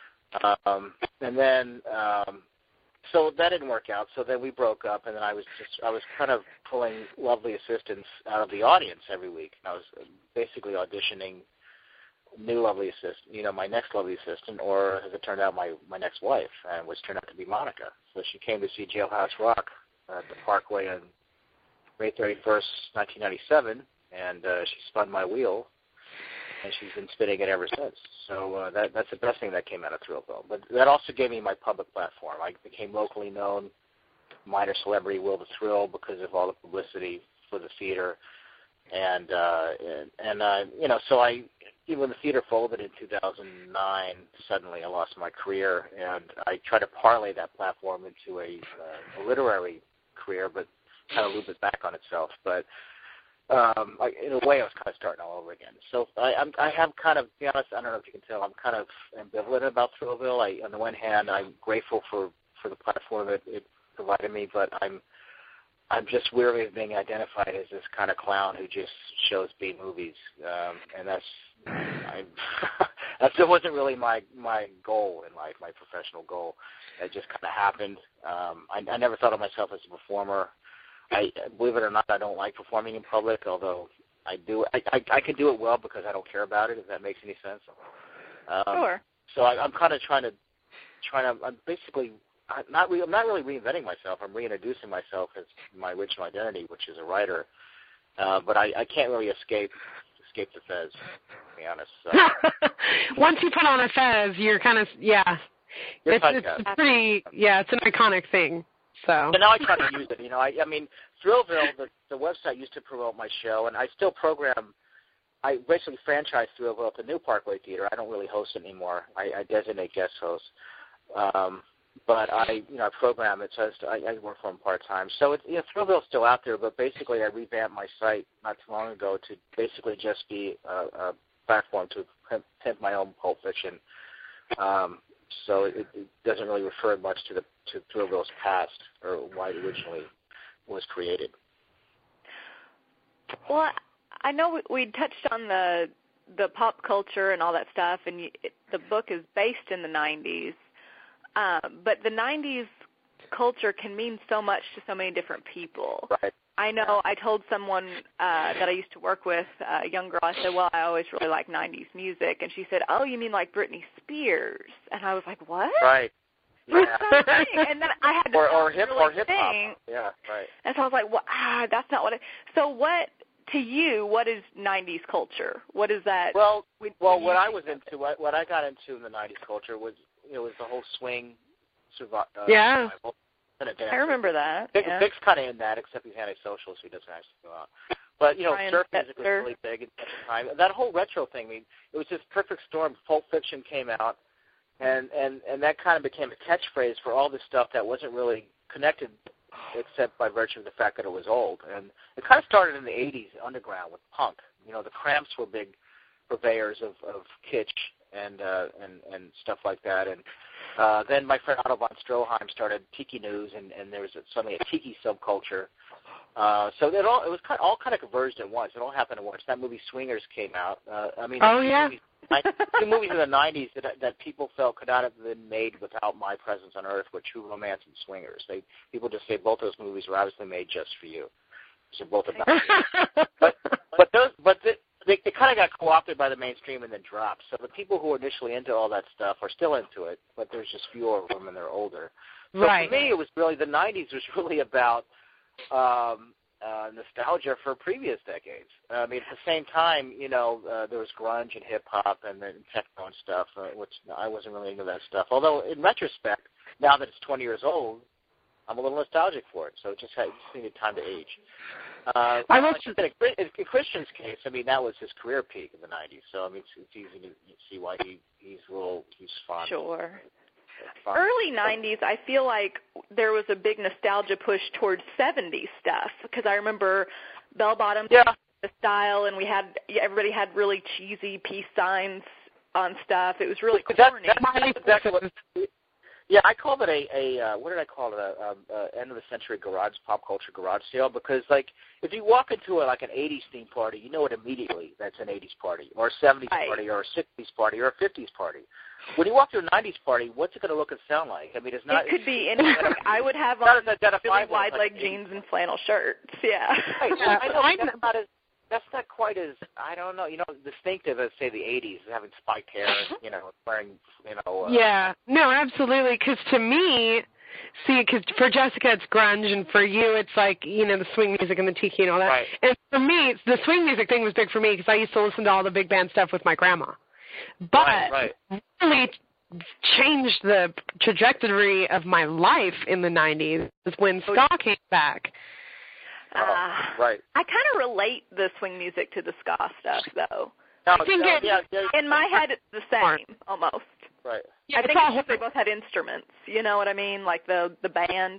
Speaker 2: Um, and then, um, so that didn't work out. So then we broke up, and then I was just, I was kind of pulling lovely assistants out of the audience every week. And I was basically auditioning new lovely assistant, you know, my next lovely assistant, or as it turned out, my, my next wife, and which turned out to be Monica. So she came to see Jailhouse Rock at the Parkway on May thirty-first, nineteen ninety-seven, and uh, she spun my wheel. And she's been spinning it ever since. So uh, that that's the best thing that came out of Thrillville. But that also gave me my public platform. I became locally known, minor celebrity, Will the Thrill, because of all the publicity for the theater. And, uh, and, and uh, you know, so I, even when the theater folded in two thousand nine, suddenly I lost my career. And I tried to parlay that platform into a, uh, a literary career, but kind of loop it back on itself. But Um, I, in a way, I was kind of starting all over again. So I, I'm, I have kind of, to be honest, I don't know if you can tell, I'm kind of ambivalent about Thrillville. I, on the one hand, I'm grateful for, for the platform that it provided me, but I'm I'm just weary of being identified as this kind of clown who just shows B movies, um, and that's I, that wasn't really my my goal in life, my professional goal. It just kind of happened. Um, I, I never thought of myself as a performer. I, believe it or not, I don't like performing in public, although I do I, I I can do it well because I don't care about it. If that makes any sense. Um,
Speaker 3: sure.
Speaker 2: So I, I'm kind of trying to trying to I'm basically I'm not re, I'm not really reinventing myself. I'm reintroducing myself as my original identity, which is a writer. Uh, but I, I can't really escape escape the fez, to be honest. So.
Speaker 1: Once you put on a fez, you're kind of yeah.
Speaker 2: You're
Speaker 1: it's, it's a pretty yeah. It's an iconic thing. So.
Speaker 2: But now I try to use it. You know, I, I mean, Thrillville, the, the website used to promote my show, and I still program. I basically franchise Thrillville at the New Parkway Theater. I don't really host it anymore. I, I designate guest hosts, um, but I, you know, I program it. So I, I work for them part time. So it's, you know, Thrillville's still out there, but basically I revamped my site not too long ago to basically just be a, a platform to pimp, pimp my own Pulp Fiction. Um, so it, it doesn't really refer much to the to Thrillville's past or why it originally was created.
Speaker 3: Well, I know we touched on the the pop culture and all that stuff, and you, it, the book is based in the nineties. Um, but the nineties culture can mean so much to so many different people.
Speaker 2: Right.
Speaker 3: I know I told someone uh, that I used to work with, uh, a young girl, I said, well, I always really like nineties music. And she said, oh, you mean like Britney Spears? And I was like, what?
Speaker 2: Right. Yeah.
Speaker 3: And then I had to
Speaker 2: or, or hip
Speaker 3: really
Speaker 2: or hip hop.
Speaker 3: think.
Speaker 2: Yeah, right.
Speaker 3: And so I was like, well, ah, that's not what it So what, to you, what is nineties culture? What is that?
Speaker 2: Well,
Speaker 3: when,
Speaker 2: well,
Speaker 3: when
Speaker 2: what I was into, what, what I got into in the nineties culture was, you know, was the whole swing survival. Uh,
Speaker 1: yeah.
Speaker 2: survival.
Speaker 3: I remember that.
Speaker 2: Vic,
Speaker 3: yeah.
Speaker 2: Vic's kind of in that, except he's antisocial, so he doesn't actually go out. But, you know,
Speaker 3: Brian
Speaker 2: surf music
Speaker 3: Setzer.
Speaker 2: was really big at the time. That whole retro thing, I mean, it was this perfect storm. Pulp Fiction came out, and, and, and that kind of became a catchphrase for all this stuff that wasn't really connected except by virtue of the fact that it was old. And it kind of started in the eighties, underground, with punk. You know, the Cramps were big purveyors of, of kitsch and, uh, and, and stuff like that. And Uh, then my friend Otto von Stroheim started Tiki News, and, and there was a, suddenly a Tiki subculture. Uh, so it all it was kind of, all kind of converged at once. It all happened at once. That movie Swingers came out. Uh, I mean,
Speaker 1: oh
Speaker 2: two
Speaker 1: yeah,
Speaker 2: movies, two movies in the nineties that that people felt could not have been made without my presence on Earth were True Romance and Swingers. They people just say both those movies were obviously made just for you. So both about you. but but those but the, They, they kind of got co-opted by the mainstream and then dropped. So the people who were initially into all that stuff are still into it, but there's just fewer of them and they're older. So
Speaker 1: right.
Speaker 2: for me, it was really, the nineties was really about um, uh, nostalgia for previous decades. I mean, at the same time, you know, uh, there was grunge and hip-hop and then techno and stuff, uh, which I wasn't really into that stuff. Although, in retrospect, now that it's twenty years old, I'm a little nostalgic for it. So it just, had, it just needed time to age. Uh,
Speaker 1: I was
Speaker 2: like in, in Christian's case, I mean, that was his career peak in the nineties. So I mean, it's, it's easy to see why he he's a little he's fun.
Speaker 3: Sure.
Speaker 2: Fun.
Speaker 3: Early nineties, I feel like there was a big nostalgia push towards seventies stuff because I remember bell bottoms,
Speaker 2: yeah.
Speaker 3: the style, and we had everybody had really cheesy peace signs on stuff. It was really corny.
Speaker 2: That, that, that's exactly what. Yeah, I called it a, a uh, what did I call it, a, a, a end of the century garage, pop culture garage sale, because, like, if you walk into a, like an eighties theme party, you know it immediately that's an eighties party, or a seventies
Speaker 3: right.
Speaker 2: party, or a sixties party, or a fifties party. When you walk to a nineties party, what's it going to look and sound like? I mean, it's not...
Speaker 3: It could be anything. I would have on really wide-leg like jeans and flannel shirts, yeah.
Speaker 2: Right, yeah, I know, that's not as... That's not quite as, I don't know, you know, distinctive as, say, the eighties, having spiked hair, you know, wearing, you know. Uh,
Speaker 1: yeah, no, absolutely, because to me, see, because for Jessica it's grunge, and for you it's like, you know, the swing music and the tiki and all that.
Speaker 2: Right.
Speaker 1: And for me, the swing music thing was big for me because I used to listen to all the big band stuff with my grandma. But
Speaker 2: right, right.
Speaker 1: really changed the trajectory of my life in the nineties was when ska came back.
Speaker 3: Uh,
Speaker 2: right.
Speaker 3: I kind of relate the swing music to the ska stuff, though.
Speaker 2: No,
Speaker 1: I think
Speaker 2: no,
Speaker 1: it,
Speaker 2: yeah, yeah,
Speaker 3: in my head, it's the same, almost.
Speaker 2: Right.
Speaker 1: Yeah,
Speaker 3: I think
Speaker 1: it's
Speaker 3: it's just they both had instruments. You know what I mean? Like the the band.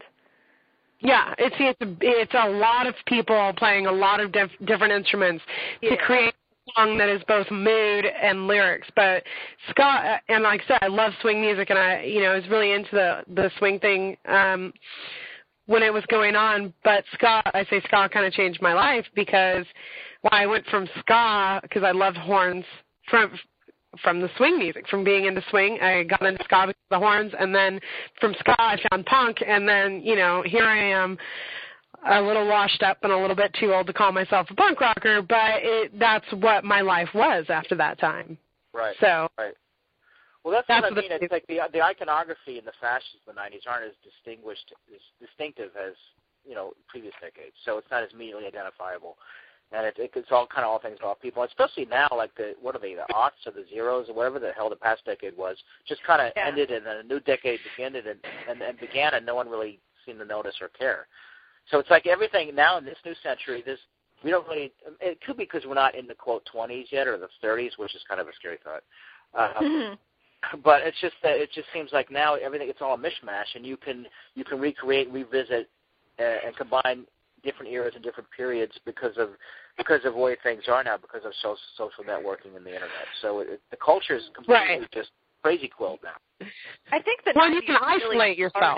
Speaker 1: Yeah, it's it's a, it's a lot of people playing a lot of dif- different instruments
Speaker 3: yeah.
Speaker 1: to create a song that is both mood and lyrics. But ska, and like I said, I love swing music, and I you know I was really into the the swing thing. Um, when it was going on, but ska, I say ska kind of changed my life because well, I went from ska, because I loved horns, from from the swing music, from being into swing. I got into ska because of the horns, and then from ska I found punk, and then, you know, here I am a little washed up and a little bit too old to call myself a punk rocker, but it, that's what my life was after that time.
Speaker 2: Right.
Speaker 1: So.
Speaker 2: Right. Well, that's,
Speaker 1: that's
Speaker 2: what I
Speaker 1: what
Speaker 2: mean. It's like the the iconography and the fashions of the nineties aren't as distinguished, as distinctive as, you know, previous decades. So it's not as immediately identifiable. And it, it, it's all kind of all things to all people, especially now, like the, what are they, the aughts or the zeros or whatever the hell the past decade was, just kind of
Speaker 3: yeah.
Speaker 2: ended and then a new decade began and, and, and began and no one really seemed to notice or care. So it's like everything now in this new century, this we don't really, it could be because we're not in the, quote, twenties yet or the thirties, which is kind of a scary thought. Um, mm-hmm. But it's just that it just seems like now everything, it's all a mishmash, and you can you can recreate, revisit, uh, and combine different eras and different periods because of because of the way things are now, because of so, social networking and the internet. So it, the culture is completely
Speaker 1: right.
Speaker 2: just crazy quilt now.
Speaker 3: I think that
Speaker 1: well, you can isolate
Speaker 3: really
Speaker 1: yourself.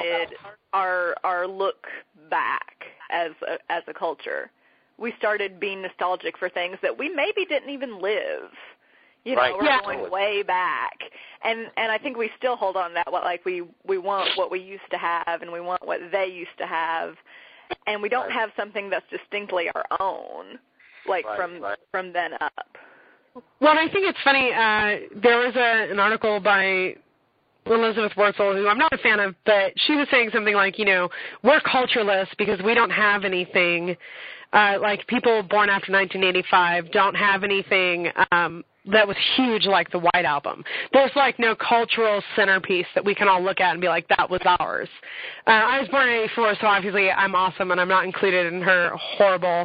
Speaker 3: Our our look back as a, as a culture. We started being nostalgic for things that we maybe didn't even live. You know,
Speaker 2: right.
Speaker 3: we're
Speaker 1: yeah.
Speaker 3: going way back, and and I think we still hold on to that. What like we we want what we used to have, and we want what they used to have, and we don't
Speaker 2: right.
Speaker 3: have something that's distinctly our own, like
Speaker 2: right.
Speaker 3: from
Speaker 2: right.
Speaker 3: from then up.
Speaker 1: Well, I think it's funny. Uh, there was a, an article by Elizabeth Wurtzel, who I'm not a fan of, but she was saying something like, you know, we're cultureless because we don't have anything. Uh, like people born after nineteen eighty-five don't have anything um, that was huge like the White Album. There's like no cultural centerpiece that we can all look at and be like, that was ours. Uh, I was born in eighty-four, so obviously I'm awesome and I'm not included in her horrible,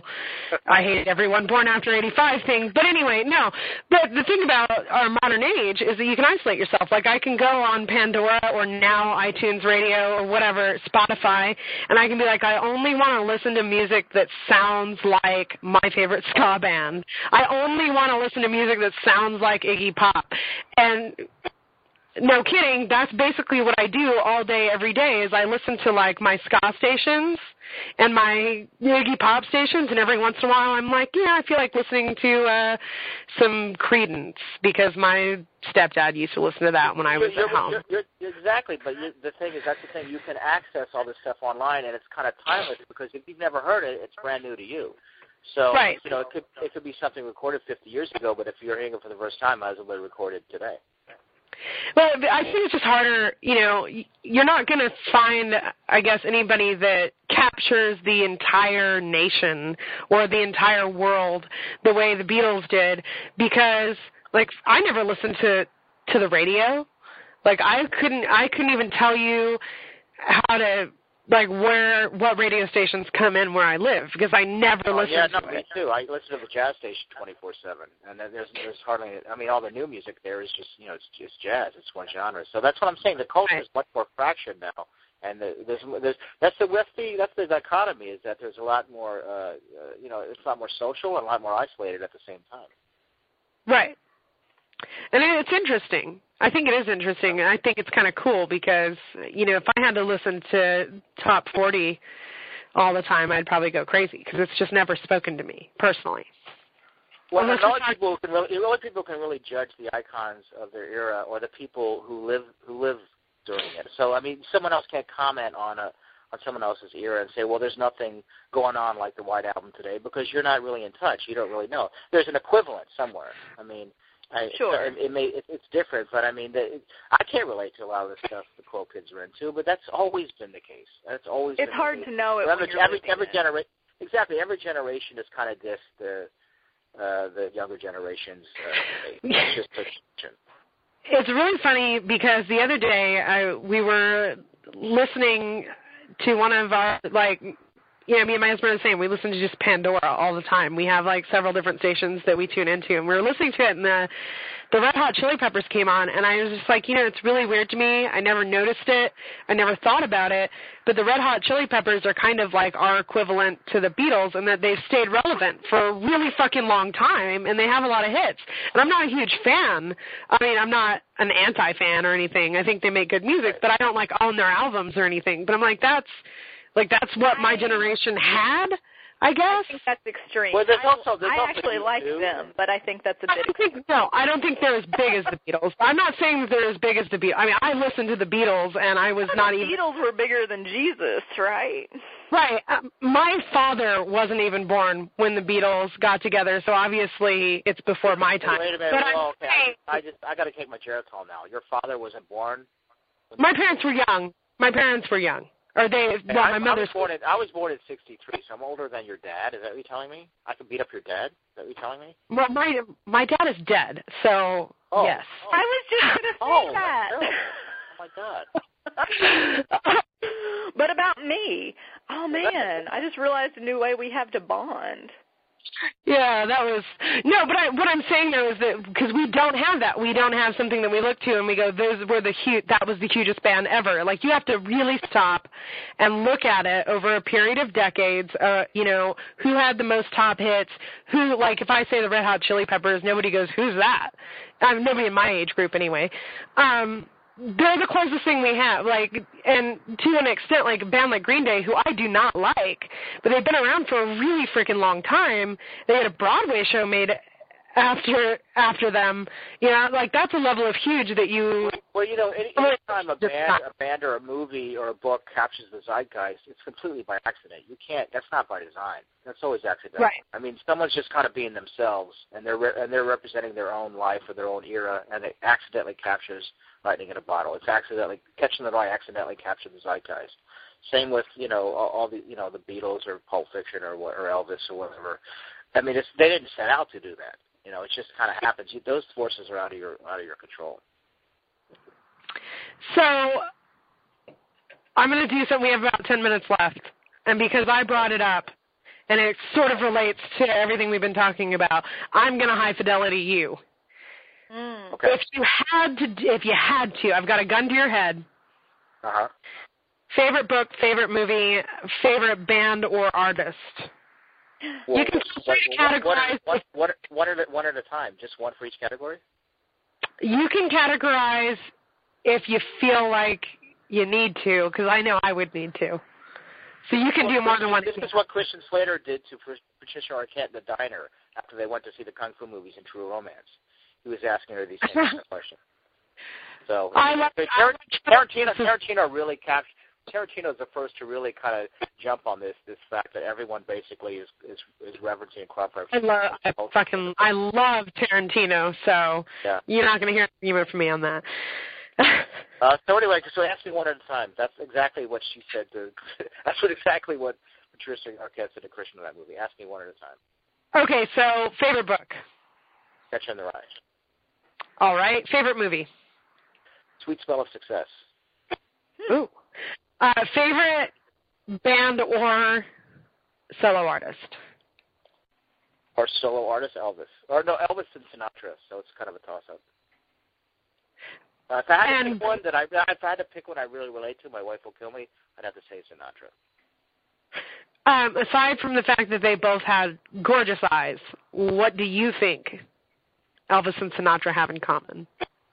Speaker 1: I hate everyone born after eighty-five thing. But anyway, no. But the thing about our modern age is that you can isolate yourself. Like I can go on Pandora or now iTunes Radio or whatever, Spotify, and I can be like, I only want to listen to music that sounds like my favorite ska band. I only want to listen to music that sounds sounds like Iggy Pop. And no kidding, that's basically what I do all day, every day, is I listen to, like, my ska stations and my Iggy Pop stations, and every once in a while I'm like, yeah, I feel like listening to uh, some Creedence, because my stepdad used to listen to that when I was
Speaker 2: you're,
Speaker 1: at home.
Speaker 2: You're, you're, exactly, but you, the thing is, that's the thing, you can access all this stuff online, and it's kind of timeless, because if you've never heard it, it's brand new to you. So,
Speaker 1: right.
Speaker 2: you know, it could it could be something recorded fifty years ago, but if you're hearing it for the first time, might as well be recorded today.
Speaker 1: Well, I think it's just harder, you know, you're not going to find, I guess, anybody that captures the entire nation or the entire world the way the Beatles did, because, like, I never listened to, to the radio. Like, I couldn't, I couldn't even tell you how to, like, where, what radio stations come in where I live, because I never
Speaker 2: oh,
Speaker 1: listened
Speaker 2: yeah,
Speaker 1: to
Speaker 2: no,
Speaker 1: it.
Speaker 2: me too. I listen to the jazz station twenty-four seven, and then there's there's hardly, I mean, all the new music there is just, you know, it's just jazz. It's one genre. So that's what I'm saying. The culture
Speaker 1: right.
Speaker 2: is much more fractured now, and the, there's there's that's the that's the that's the dichotomy, is that there's a lot more, uh, uh, you know, it's a lot more social and a lot more isolated at the same time.
Speaker 1: Right. And it's interesting. I think it is interesting, and I think it's kind of cool because, you know, if I had to listen to top forty all the time, I'd probably go crazy because it's just never spoken to me personally.
Speaker 2: Well, the only people can really, the only people can really judge the icons of their era, or the people who live who live during it. So, I mean, someone else can't comment on a on someone else's era and say, well, there's nothing going on like the White Album today, because you're not really in touch. You don't really know. There's an equivalent somewhere. I mean. I,
Speaker 3: sure.
Speaker 2: It, it may it, it's different, but I mean, the, it, I can't relate to a lot of the stuff the cool kids are into. But that's always been the case. That's always.
Speaker 3: It's
Speaker 2: been
Speaker 3: hard
Speaker 2: the case.
Speaker 3: to know it.
Speaker 2: Every
Speaker 3: when
Speaker 2: every,
Speaker 3: you're
Speaker 2: every
Speaker 3: it.
Speaker 2: generation, exactly. Every generation is kind of this the uh, the younger generations. Uh, it's just a,
Speaker 1: it's really funny because the other day I, we were listening to one of our like. Yeah, me and my husband are the same. We listen to just Pandora all the time. We have, like, several different stations that we tune into, and we were listening to it, and the, the Red Hot Chili Peppers came on, and I was just like, you know, it's really weird to me. I never noticed it. I never thought about it, but the Red Hot Chili Peppers are kind of like our equivalent to the Beatles in that they've stayed relevant for a really fucking long time, and they have a lot of hits. And I'm not a huge fan. I mean, I'm not an anti-fan or anything. I think they make good music, but I don't, like, own their albums or anything. But I'm like, that's... Like, that's what my generation had, I guess.
Speaker 3: I think that's extreme.
Speaker 2: Well, there's also, there's
Speaker 3: I
Speaker 2: also
Speaker 3: actually like
Speaker 2: too.
Speaker 3: them, but I think that's a
Speaker 1: I
Speaker 3: bit
Speaker 1: don't think, no, I don't think they're as big as the Beatles. I'm not saying that they're as big as the Beatles. I mean, I listened to the Beatles, and I was not
Speaker 3: the
Speaker 1: even...
Speaker 3: The Beatles were bigger than Jesus, right?
Speaker 1: Right. Um, my father wasn't even born when the Beatles got together, so obviously it's before my time.
Speaker 2: Wait a minute.
Speaker 1: But
Speaker 2: well, okay.
Speaker 1: saying,
Speaker 2: I just I got to take my Geritol now. Your father wasn't born.
Speaker 1: My parents were young. My parents were young. Or they, well,
Speaker 2: I,
Speaker 1: my mother's.
Speaker 2: I was born in, I was born in sixty-three, so I'm older than your dad. Is that what you're telling me? I can beat up your dad? Is that what you're telling me?
Speaker 1: Well, my my dad is dead, so
Speaker 2: oh.
Speaker 1: yes.
Speaker 2: Oh.
Speaker 3: I was just going to say
Speaker 2: oh,
Speaker 3: that.
Speaker 2: Oh my God.
Speaker 3: But about me, oh man, I just realized a new way we have to bond.
Speaker 1: Yeah, that was no, but I, what I'm saying though is that because we don't have that, we don't have something that we look to and we go, those were the huge, that was the hugest band ever. Like you have to really stop and look at it over a period of decades. Uh, you know, who had the most top hits? Who, like, if I say the Red Hot Chili Peppers, nobody goes, who's that? Um, nobody in my age group anyway. Um, They're the closest thing we have, like, and to an extent, like a band like Green Day, who I do not like, but they've been around for a really freaking long time. They had a Broadway show made after after them. You know, like that's a level of huge that you.
Speaker 2: Well, you know, any, any time a band, a band or a movie or a book captures the zeitgeist, it's completely by accident. You can't. That's not by design. That's always accidental.
Speaker 1: Right.
Speaker 2: I mean, someone's just kind of being themselves, and they're re- and they're representing their own life or their own era, and it accidentally captures lightning in a bottle. It's accidentally catching the eye accidentally captured the zeitgeist. Same with you know all, all the you know the Beatles or Pulp Fiction or or Elvis or whatever. I mean, it's, they didn't set out to do that. You know, it just kind of happens. You, those forces are out of your out of your control.
Speaker 1: So I'm going to do something. We have about ten minutes left, and because I brought it up, and it sort of relates to everything we've been talking about, I'm going to high fidelity you.
Speaker 3: Mm.
Speaker 2: Okay.
Speaker 1: If you had to, if you had to, I've got a gun to your head.
Speaker 2: Uh huh.
Speaker 1: Favorite book, favorite movie, favorite band or artist.
Speaker 2: Well,
Speaker 1: you can
Speaker 2: what,
Speaker 1: categorize.
Speaker 2: One, one, one, at a, one at a time, just one for each category.
Speaker 1: You can categorize if you feel like you need to, because I know I would need to. So you can
Speaker 2: well,
Speaker 1: do more than one.
Speaker 2: This is what Christian Slater did to Patricia Arquette in the diner after they went to see the Kung Fu movies in True Romance. He was asking her these same questions. So
Speaker 1: I love,
Speaker 2: Tar- Tarantino, Tarantino really captured. Tarantino's the first to really kind of jump on this this fact that everyone basically is is, is reverencing and cooperating.
Speaker 1: I love, I fucking, I love Tarantino. So
Speaker 2: yeah. You're
Speaker 1: not going to hear an argument from me on that.
Speaker 2: uh, so anyway, so ask me one at a time. That's exactly what she said. To, that's what exactly what Patricia Arquette said to Christian in that movie. Ask me one at a time.
Speaker 1: Okay, so favorite book.
Speaker 2: Catcher in the Rye.
Speaker 1: All right, favorite movie.
Speaker 2: Sweet Smell of Success.
Speaker 1: Ooh. Uh, favorite band or solo artist?
Speaker 2: Or solo artist, Elvis. Or no, Elvis and Sinatra, so it's kind of a toss-up. Uh, if I had
Speaker 1: and,
Speaker 2: to pick one that I, if I had to pick one I really relate to, my wife will kill me, I'd have to say Sinatra.
Speaker 1: Um, aside from the fact that they both had gorgeous eyes, what do you think Elvis and Sinatra have in common?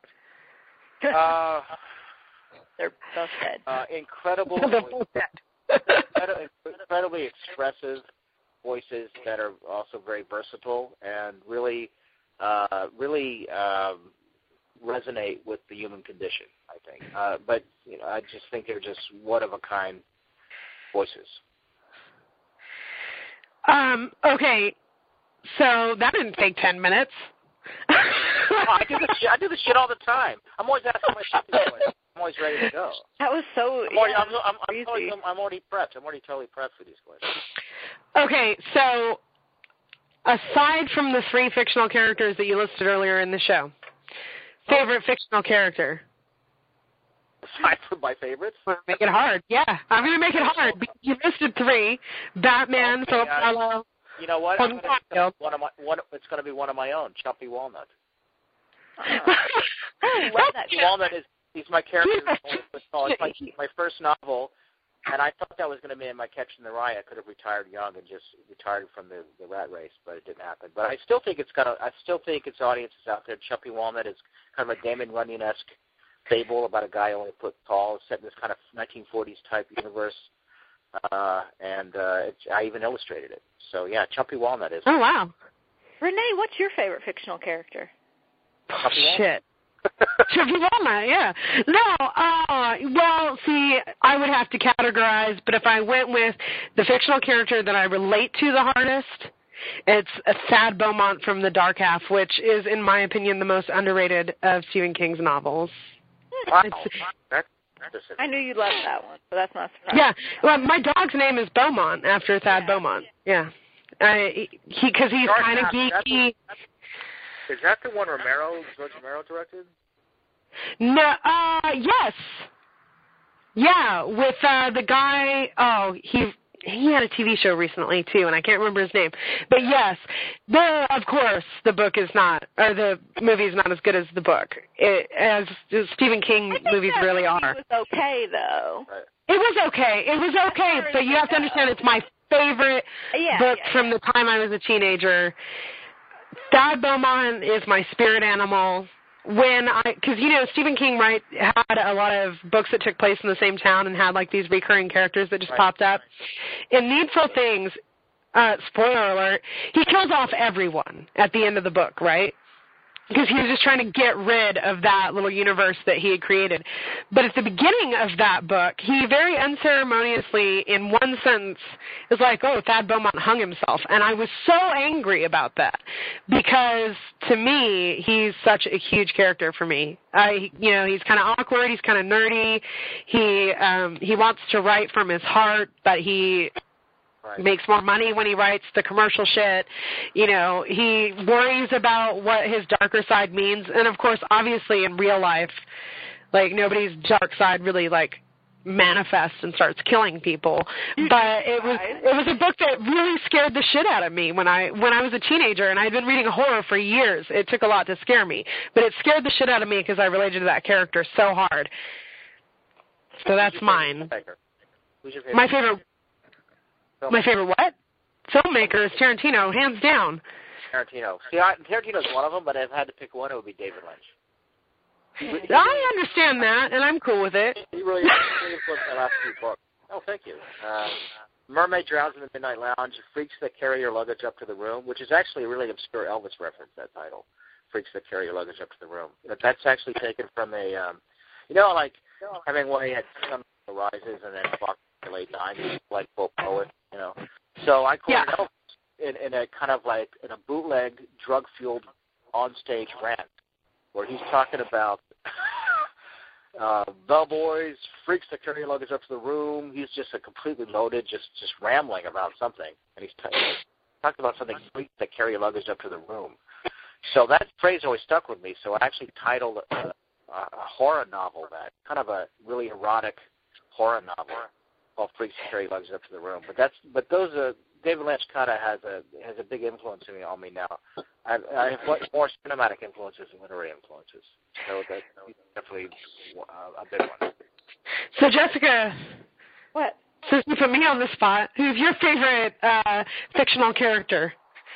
Speaker 2: Uh...
Speaker 3: They're both dead.
Speaker 2: Uh, incredible,
Speaker 1: They're both dead.
Speaker 2: incredibly expressive voices that are also very versatile and really, uh, really um, resonate with the human condition, I think. Uh, but you know, I just think they're just one of a kind voices.
Speaker 1: Um, okay, so that didn't take ten minutes.
Speaker 2: oh, I do this shit. I do this shit all the time. I'm always asking my shit these questions. I'm always ready to go.
Speaker 3: That was so.
Speaker 2: I'm already,
Speaker 3: yeah,
Speaker 2: I'm, I'm, I'm,
Speaker 3: easy.
Speaker 2: totally, I'm, I'm already prepped. I'm already totally prepped for these questions.
Speaker 1: Okay, so aside from the three fictional characters that you listed earlier in the show, favorite fictional character?
Speaker 2: Aside from my favorites?
Speaker 1: Make it hard. Yeah, I'm going to make it hard. You listed three: Batman,
Speaker 2: okay,
Speaker 1: Philip Marlowe.
Speaker 2: You know what? I'm gonna, one of my, one, it's going to be one of my own, Chumpy Walnut.
Speaker 3: Oh. I love that.
Speaker 2: Walnut is he's my character. It's my, my first novel, and I thought that was going to be in my Catch in the Rye. I could have retired young and just retired from the, the rat race, but it didn't happen. But I still think it's got a, I still think its audience is out there. Chumpy Walnut is kind of a Damon Runyon-esque fable about a guy only foot tall, set in this kind of nineteen forties type universe. Uh, and uh, it's, I even illustrated it. So yeah, Chumpy Walnut is.
Speaker 1: Oh wow.
Speaker 3: Renee, what's your favorite fictional character?
Speaker 1: Oh, shit. Jeffrey Walnut, yeah. No, uh, well, see, I would have to categorize, but if I went with the fictional character that I relate to the hardest, it's Thad Beaumont from The Dark Half, which is, in my opinion, the most underrated of Stephen King's novels.
Speaker 2: Wow.
Speaker 1: It's,
Speaker 2: That's,
Speaker 3: I knew you loved that one, so that's not surprising.
Speaker 1: yeah, well, my dog's name is Beaumont after Thad yeah. Beaumont. Yeah, I, he because he's kind of geeky.
Speaker 2: Is that the one Romero, George Romero directed?
Speaker 1: No, uh, yes. Yeah, with uh, the guy, oh, he he had a T V show recently, too, and I can't remember his name. But, yes, the, of course, the book is not, or the movie is not as good as the book, it, as Stephen King movies really are.
Speaker 3: It was okay, though.
Speaker 2: Right.
Speaker 1: It was okay. It was okay, but you have to understand it's my favorite
Speaker 3: yeah,
Speaker 1: book
Speaker 3: yeah,
Speaker 1: from
Speaker 3: yeah.
Speaker 1: the time I was a teenager. Thad Beaumont is my spirit animal. When I, because, you know, Stephen King, right, had a lot of books that took place in the same town and had, like, these recurring characters that just right. popped up. In Needful Things, uh, spoiler alert, he kills off everyone at the end of the book, right? Because he was just trying to get rid of that little universe that he had created. But at the beginning of that book, he very unceremoniously, in one sentence, is like, oh, Thad Beaumont hung himself. And I was so angry about that because, to me, he's such a huge character for me. I, you know, he's kind of awkward. He's kind of nerdy. He, um, he wants to write from his heart, but he... Right. Makes more money when he writes the commercial shit. You know, he worries about what his darker side means. And, of course, obviously in real life, like, nobody's dark side really, like, manifests and starts killing people. But it was it was a book that really scared the shit out of me when I when I was a teenager, and I'd been reading horror for years. It took a lot to scare me. But it scared the shit out of me because I related to that character so hard. So that's mine. My favorite... My favorite what? Filmmaker is Tarantino, hands down.
Speaker 2: Tarantino. See, I, Tarantino's one of them, but if I had to pick one, it would be David Lynch.
Speaker 1: He, I understand that, and I'm cool with it.
Speaker 2: He really, really influenced my last few books. Oh, thank you. Uh, Mermaid Drowns in the Midnight Lounge, Freaks That Carry Your Luggage Up to the Room, which is actually a really obscure Elvis reference, that title, Freaks That Carry Your Luggage Up to the Room. That's actually taken from a, um, you know, like Hemingway had Sun Rises and then Fox in the late nineties, like folk poet, you know. So I quoted yeah. Elvis in, in a kind of like in a bootleg, drug-fueled onstage rant where he's talking about uh, bellboys, freaks that carry your luggage up to the room. He's just a completely loaded, just just rambling about something, and he's t- talking about something freaks that carry your luggage up to the room. So that phrase always stuck with me. So I actually titled a, a, a horror novel that kind of a really erotic horror novel. All freaks carry luggage up to the room, but that's but those are David Lynch kind of has a has a big influence on me, on me now. I, I have more cinematic influences than literary influences, so that's definitely uh, a big one.
Speaker 1: So Jessica,
Speaker 3: what?
Speaker 1: Since you put me on the spot, who's your favorite uh, fictional character?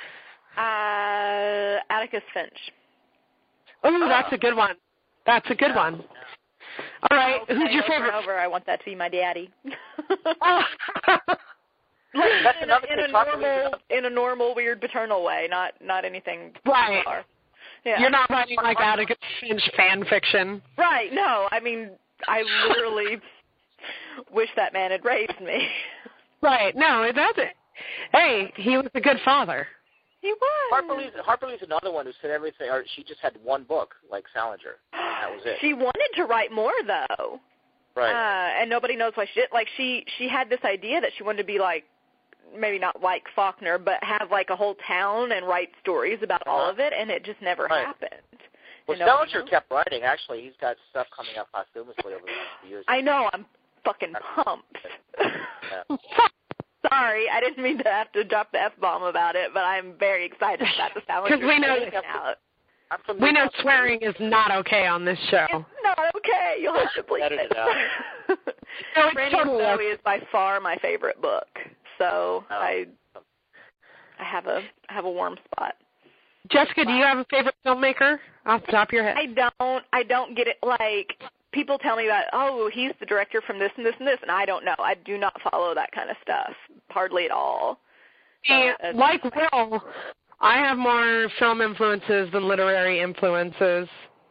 Speaker 3: Uh, Atticus Finch.
Speaker 1: Oh, that's a good one. That's a good
Speaker 3: yeah.
Speaker 1: one. All right,
Speaker 3: I'll
Speaker 1: who's your
Speaker 3: over
Speaker 1: favorite?
Speaker 3: And over, I want that to be my daddy.
Speaker 1: oh.
Speaker 3: Like,
Speaker 2: That's
Speaker 3: in,
Speaker 2: another
Speaker 3: a, in a normal, in a normal, weird, paternal way, not not anything
Speaker 1: right.
Speaker 3: bizarre. Yeah.
Speaker 1: You're not writing like Atticus Finch fan fiction.
Speaker 3: Right? No, I mean, I literally wish that man had raised me.
Speaker 1: Right? No, that's it. Hey, he was a good father.
Speaker 3: He was.
Speaker 2: Harper Lee's, Harper Lee's another one who said everything, or she just had one book, like Salinger. That was it.
Speaker 3: She wanted to write more, though.
Speaker 2: Right.
Speaker 3: Uh, and nobody knows why she did. Like, she, she had this idea that she wanted to be like, maybe not like Faulkner, but have like a whole town and write stories about uh-huh. all of it, and it just never
Speaker 2: right.
Speaker 3: happened.
Speaker 2: Well, Salinger kept writing. Actually, he's got stuff coming up posthumously over the next few years.
Speaker 3: I know. I'm fucking pumped.
Speaker 2: Yeah.
Speaker 3: Sorry, I didn't mean to have to drop the F-bomb about it, but I'm very excited about the Salinger.
Speaker 1: Because we know,
Speaker 3: out.
Speaker 1: we know swearing is not okay on this show.
Speaker 3: It's not okay. You'll have to bleep it.
Speaker 1: No, it's
Speaker 3: Brandy
Speaker 1: totally
Speaker 3: and Zoe is by far my favorite book, so
Speaker 2: oh.
Speaker 3: I I have a I have a warm spot.
Speaker 1: Jessica, do you have a favorite filmmaker off the top of your head?
Speaker 3: I don't. I don't get it. Like, people tell me that, oh, he's the director from this and this and this, and I don't know. I do not follow that kind of stuff, hardly at all.
Speaker 1: And uh, like Will, I have more film influences than literary influences.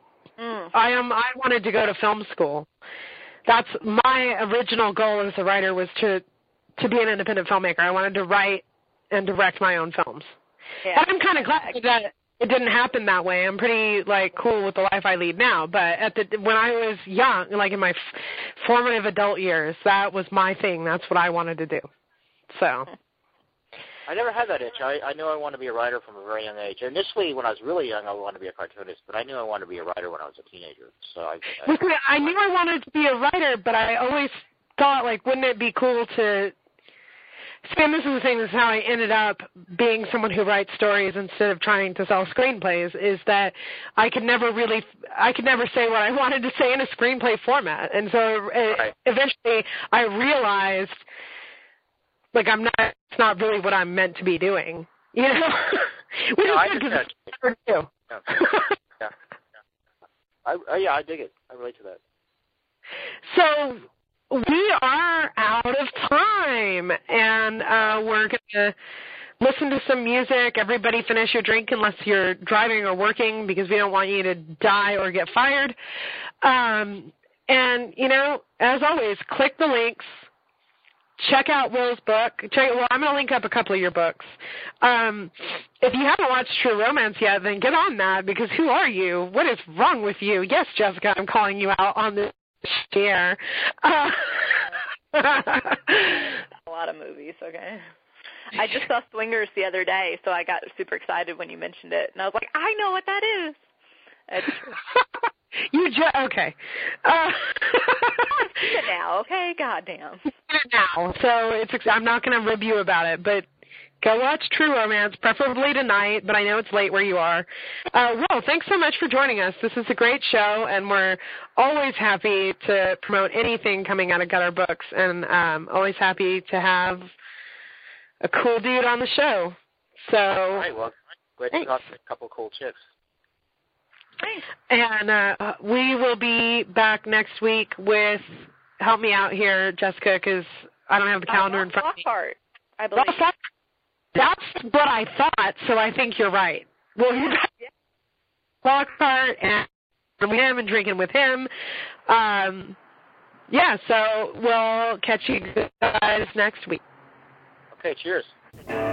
Speaker 3: Mm.
Speaker 1: I am. I wanted to go to film school. That's my original goal as a writer, was to to be an independent filmmaker. I wanted to write and direct my own films.
Speaker 3: Yeah.
Speaker 1: And I'm kind of glad that it didn't happen that way. I'm pretty like cool with the life I lead now. But at the when I was young, like in my f- formative adult years, that was my thing. That's what I wanted to do. So.
Speaker 2: I never had that itch. I, I knew I wanted to be a writer from a very young age. Initially, when I was really young, I wanted to be a cartoonist, but I knew I wanted to be a writer when I was a teenager. So I, I,
Speaker 1: I knew I wanted to be a writer, but I always thought, like, wouldn't it be cool to see, and this is the thing, this is how I ended up being someone who writes stories instead of trying to sell screenplays, is that I could never really, I could never say what I wanted to say in a screenplay format. And so
Speaker 2: right.
Speaker 1: eventually I realized, like, I'm not, it's not really what I'm meant to be doing, you know? Which
Speaker 2: no,
Speaker 1: is
Speaker 2: I
Speaker 1: good because
Speaker 2: understand.
Speaker 1: it's hard too.
Speaker 2: Yeah. yeah. I, uh, yeah, I dig it. I relate to that.
Speaker 1: So we are out of time, and uh, we're going to listen to some music. Everybody finish your drink unless you're driving or working, because we don't want you to die or get fired. Um, and, you know, as always, click the links. Check out Will's book. Check, well, I'm going to link up a couple of your books. Um, if you haven't watched True Romance yet, then get on that, because who are you? What is wrong with you? Yes, Jessica, I'm calling you out on this share. Uh,
Speaker 3: a lot of movies, okay. I just saw Swingers the other day, so I got super excited when you mentioned it. And I was like, I know what that is. It's true.
Speaker 1: You just, okay. Uh,
Speaker 3: it now, okay? Goddamn.
Speaker 1: Now, so it's. I'm not going to rib you about it, but go watch True Romance, preferably tonight, but I know it's late where you are. Uh, Will, thanks so much for joining us. This is a great show, and we're always happy to promote anything coming out of Gutter Books, and um, always happy to have a cool dude on the show. So,
Speaker 2: all right, well, great to talk to a couple of cool chicks.
Speaker 1: And uh, we will be back next week with, help me out here, Jessica, because I don't have the calendar
Speaker 3: uh,
Speaker 1: in front of me.
Speaker 3: Lockhart, I believe.
Speaker 1: Lockhart. That's what I thought, so I think you're right. We'll be back with Lockhart and with him and drinking with him. Um, yeah, so we'll catch you guys next week.
Speaker 2: Okay, cheers.